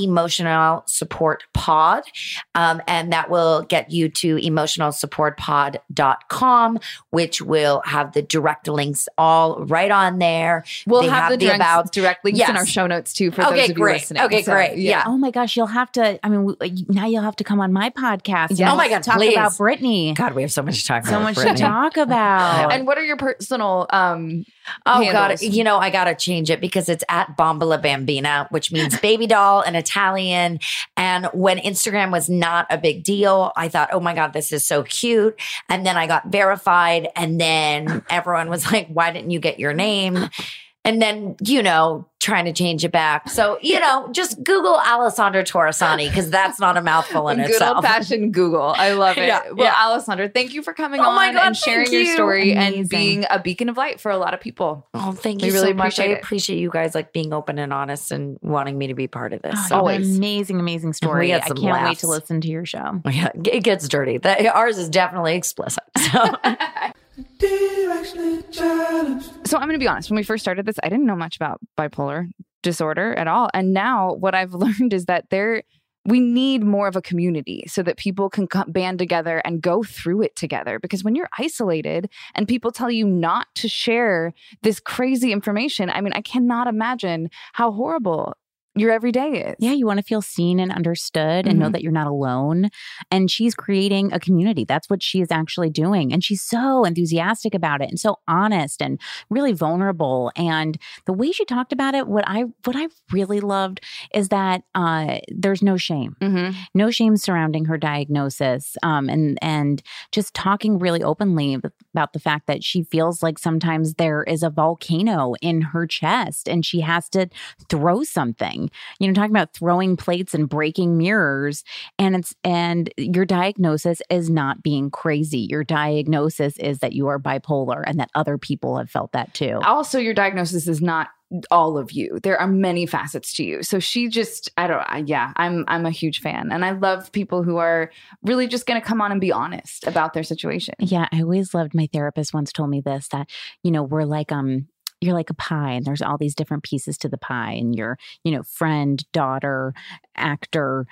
@emotionalsupportpod, and that will get you to emotionalsupportpod.com, which will have the direct links all right on there. We'll have the direct links in our show notes too for those of you listening. Okay, great. Yeah. Oh my gosh, you'll have to. I mean, now you'll have to come on my podcast. Yes. Oh my God, talk please. about Brittany. God, we have so much to talk about. So much to talk about. And what are your personal handles? God, I got to change it because it's @Bombola Bambina, which means baby doll in Italian. And when Instagram was not a big deal, I thought, oh my God, this is so cute. And then I got verified. And then everyone was like, why didn't you get your name? And then, trying to change it back. So, just Google Alessandra Torresani because that's not a mouthful in itself. Good old-fashioned Google. I love it. Alessandra, thank you for coming on and sharing your story and being a beacon of light for a lot of people. Oh, thank you really so much. I appreciate it. appreciate you guys being open and honest and wanting me to be part of this. Always. Amazing, amazing story. I can't wait to listen to your show. Yeah, it gets dirty. Ours is definitely explicit. So. So I'm going to be honest. When we first started this, I didn't know much about bipolar disorder at all. And now what I've learned is that we need more of a community so that people can band together and go through it together. Because when you're isolated and people tell you not to share this crazy information, I mean, I cannot imagine how horrible your everyday is. Yeah, you want to feel seen and understood and know that you're not alone. And she's creating a community. That's what she is actually doing. And she's so enthusiastic about it and so honest and really vulnerable. And the way she talked about it, what I really loved is that there's no shame. No shame surrounding her diagnosis. And just talking really openly about the fact that she feels like sometimes there is a volcano in her chest and she has to throw something. Talking about throwing plates and breaking mirrors, and your diagnosis is not being crazy. Your diagnosis is that you are bipolar and that other people have felt that too. Also, your diagnosis is not all of you. There are many facets to you. So she just, I'm a huge fan. And I love people who are really just going to come on and be honest about their situation. Yeah. I always loved, my therapist once told me this, that, we're like, you're like a pie and there's all these different pieces to the pie and your, friend, daughter, actor,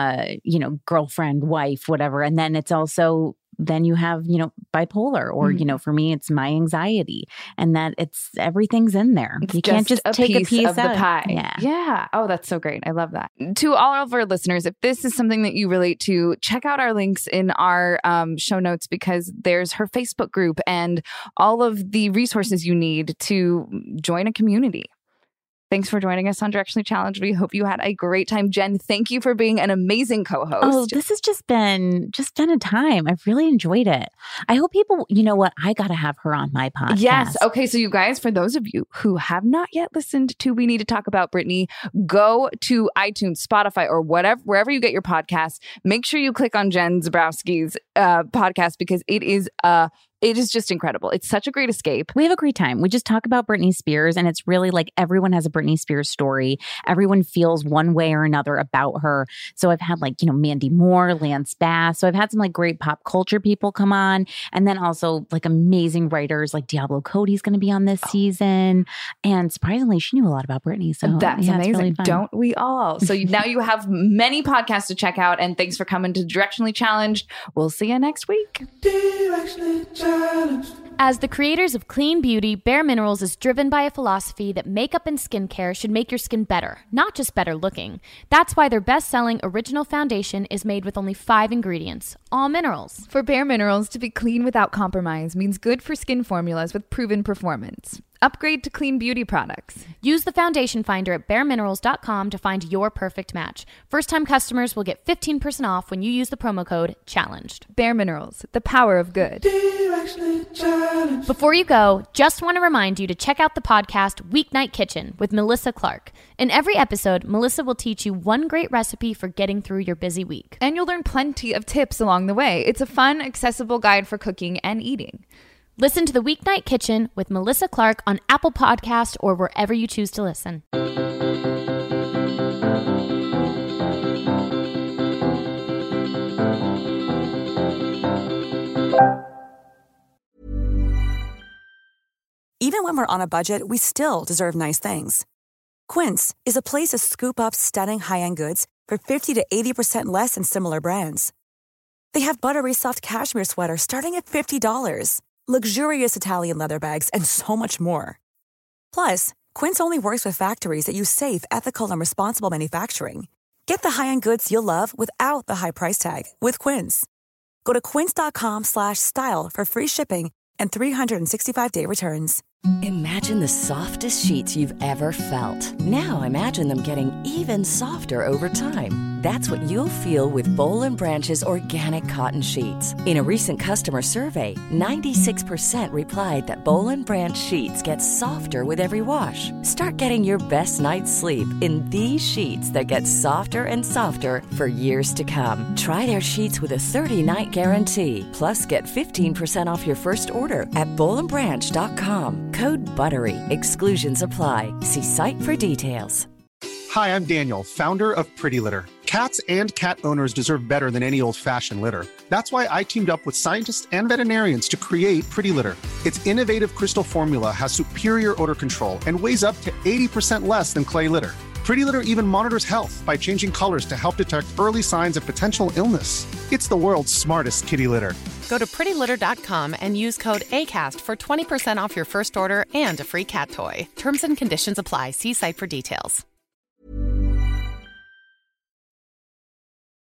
girlfriend, wife, whatever. And then it's also, then you have, bipolar or, for me, it's my anxiety and that everything's in there. It's you can't just take a piece of the pie. Yeah. Oh, that's so great. I love that. To all of our listeners, if this is something that you relate to, check out our links in our show notes because there's her Facebook group and all of the resources you need to join a community. Thanks for joining us on Directionally Challenged. We hope you had a great time. Jen, thank you for being an amazing co-host. Oh, this has just been a time. I've really enjoyed it. I hope people, I got to have her on my podcast. Yes. Okay. So you guys, for those of you who have not yet listened to We Need to Talk About Brittany, go to iTunes, Spotify, or wherever you get your podcasts. Make sure you click on Jen Zabrowski's podcast because it is a It is just incredible. It's such a great escape. We have a great time. We just talk about Britney Spears, and it's really like everyone has a Britney Spears story. Everyone feels one way or another about her. So I've had Mandy Moore, Lance Bass. So I've had some great pop culture people come on. And then also amazing writers like Diablo Cody's going to be on this season. And surprisingly, she knew a lot about Britney. So that's amazing. Really don't we all? So now you have many podcasts to check out. And thanks for coming to Directionally Challenged. We'll see you next week. As the creators of Clean Beauty, Bare Minerals is driven by a philosophy that makeup and skincare should make your skin better, not just better looking. That's why their best-selling original foundation is made with only 5 ingredients, all minerals. For Bare Minerals, to be clean without compromise means good for skin formulas with proven performance. Upgrade to Clean Beauty products. Use the foundation finder at bareminerals.com to find your perfect match. First-time customers will get 15% off when you use the promo code CHALLENGED. Bare Minerals, the power of good. Before you go, just want to remind you to check out the podcast Weeknight Kitchen with Melissa Clark. In every episode, Melissa will teach you one great recipe for getting through your busy week. And you'll learn plenty of tips along the way. It's a fun, accessible guide for cooking and eating. Listen to The Weeknight Kitchen with Melissa Clark on Apple Podcast or wherever you choose to listen. Even when we're on a budget, we still deserve nice things. Quince is a place to scoop up stunning high-end goods for 50 to 80% less than similar brands. They have buttery soft cashmere sweaters starting at $50, luxurious Italian leather bags, and so much more. Plus, Quince only works with factories that use safe, ethical, and responsible manufacturing. Get the high-end goods you'll love without the high price tag with Quince. Go to quince.com/style for free shipping and 365-day returns. Imagine the softest sheets you've ever felt. Now imagine them getting even softer over time. That's what you'll feel with Boll & Branch's organic cotton sheets. In a recent customer survey, 96% replied that Boll & Branch sheets get softer with every wash. Start getting your best night's sleep in these sheets that get softer and softer for years to come. Try their sheets with a 30-night guarantee. Plus, get 15% off your first order at bollandbranch.com. Code BUTTERY. Exclusions apply. See site for details. Hi, I'm Daniel, founder of Pretty Litter. Cats and cat owners deserve better than any old-fashioned litter. That's why I teamed up with scientists and veterinarians to create Pretty Litter. Its innovative crystal formula has superior odor control and weighs up to 80% less than clay litter. Pretty Litter even monitors health by changing colors to help detect early signs of potential illness. It's the world's smartest kitty litter. Go to prettylitter.com and use code ACAST for 20% off your first order and a free cat toy. Terms and conditions apply. See site for details.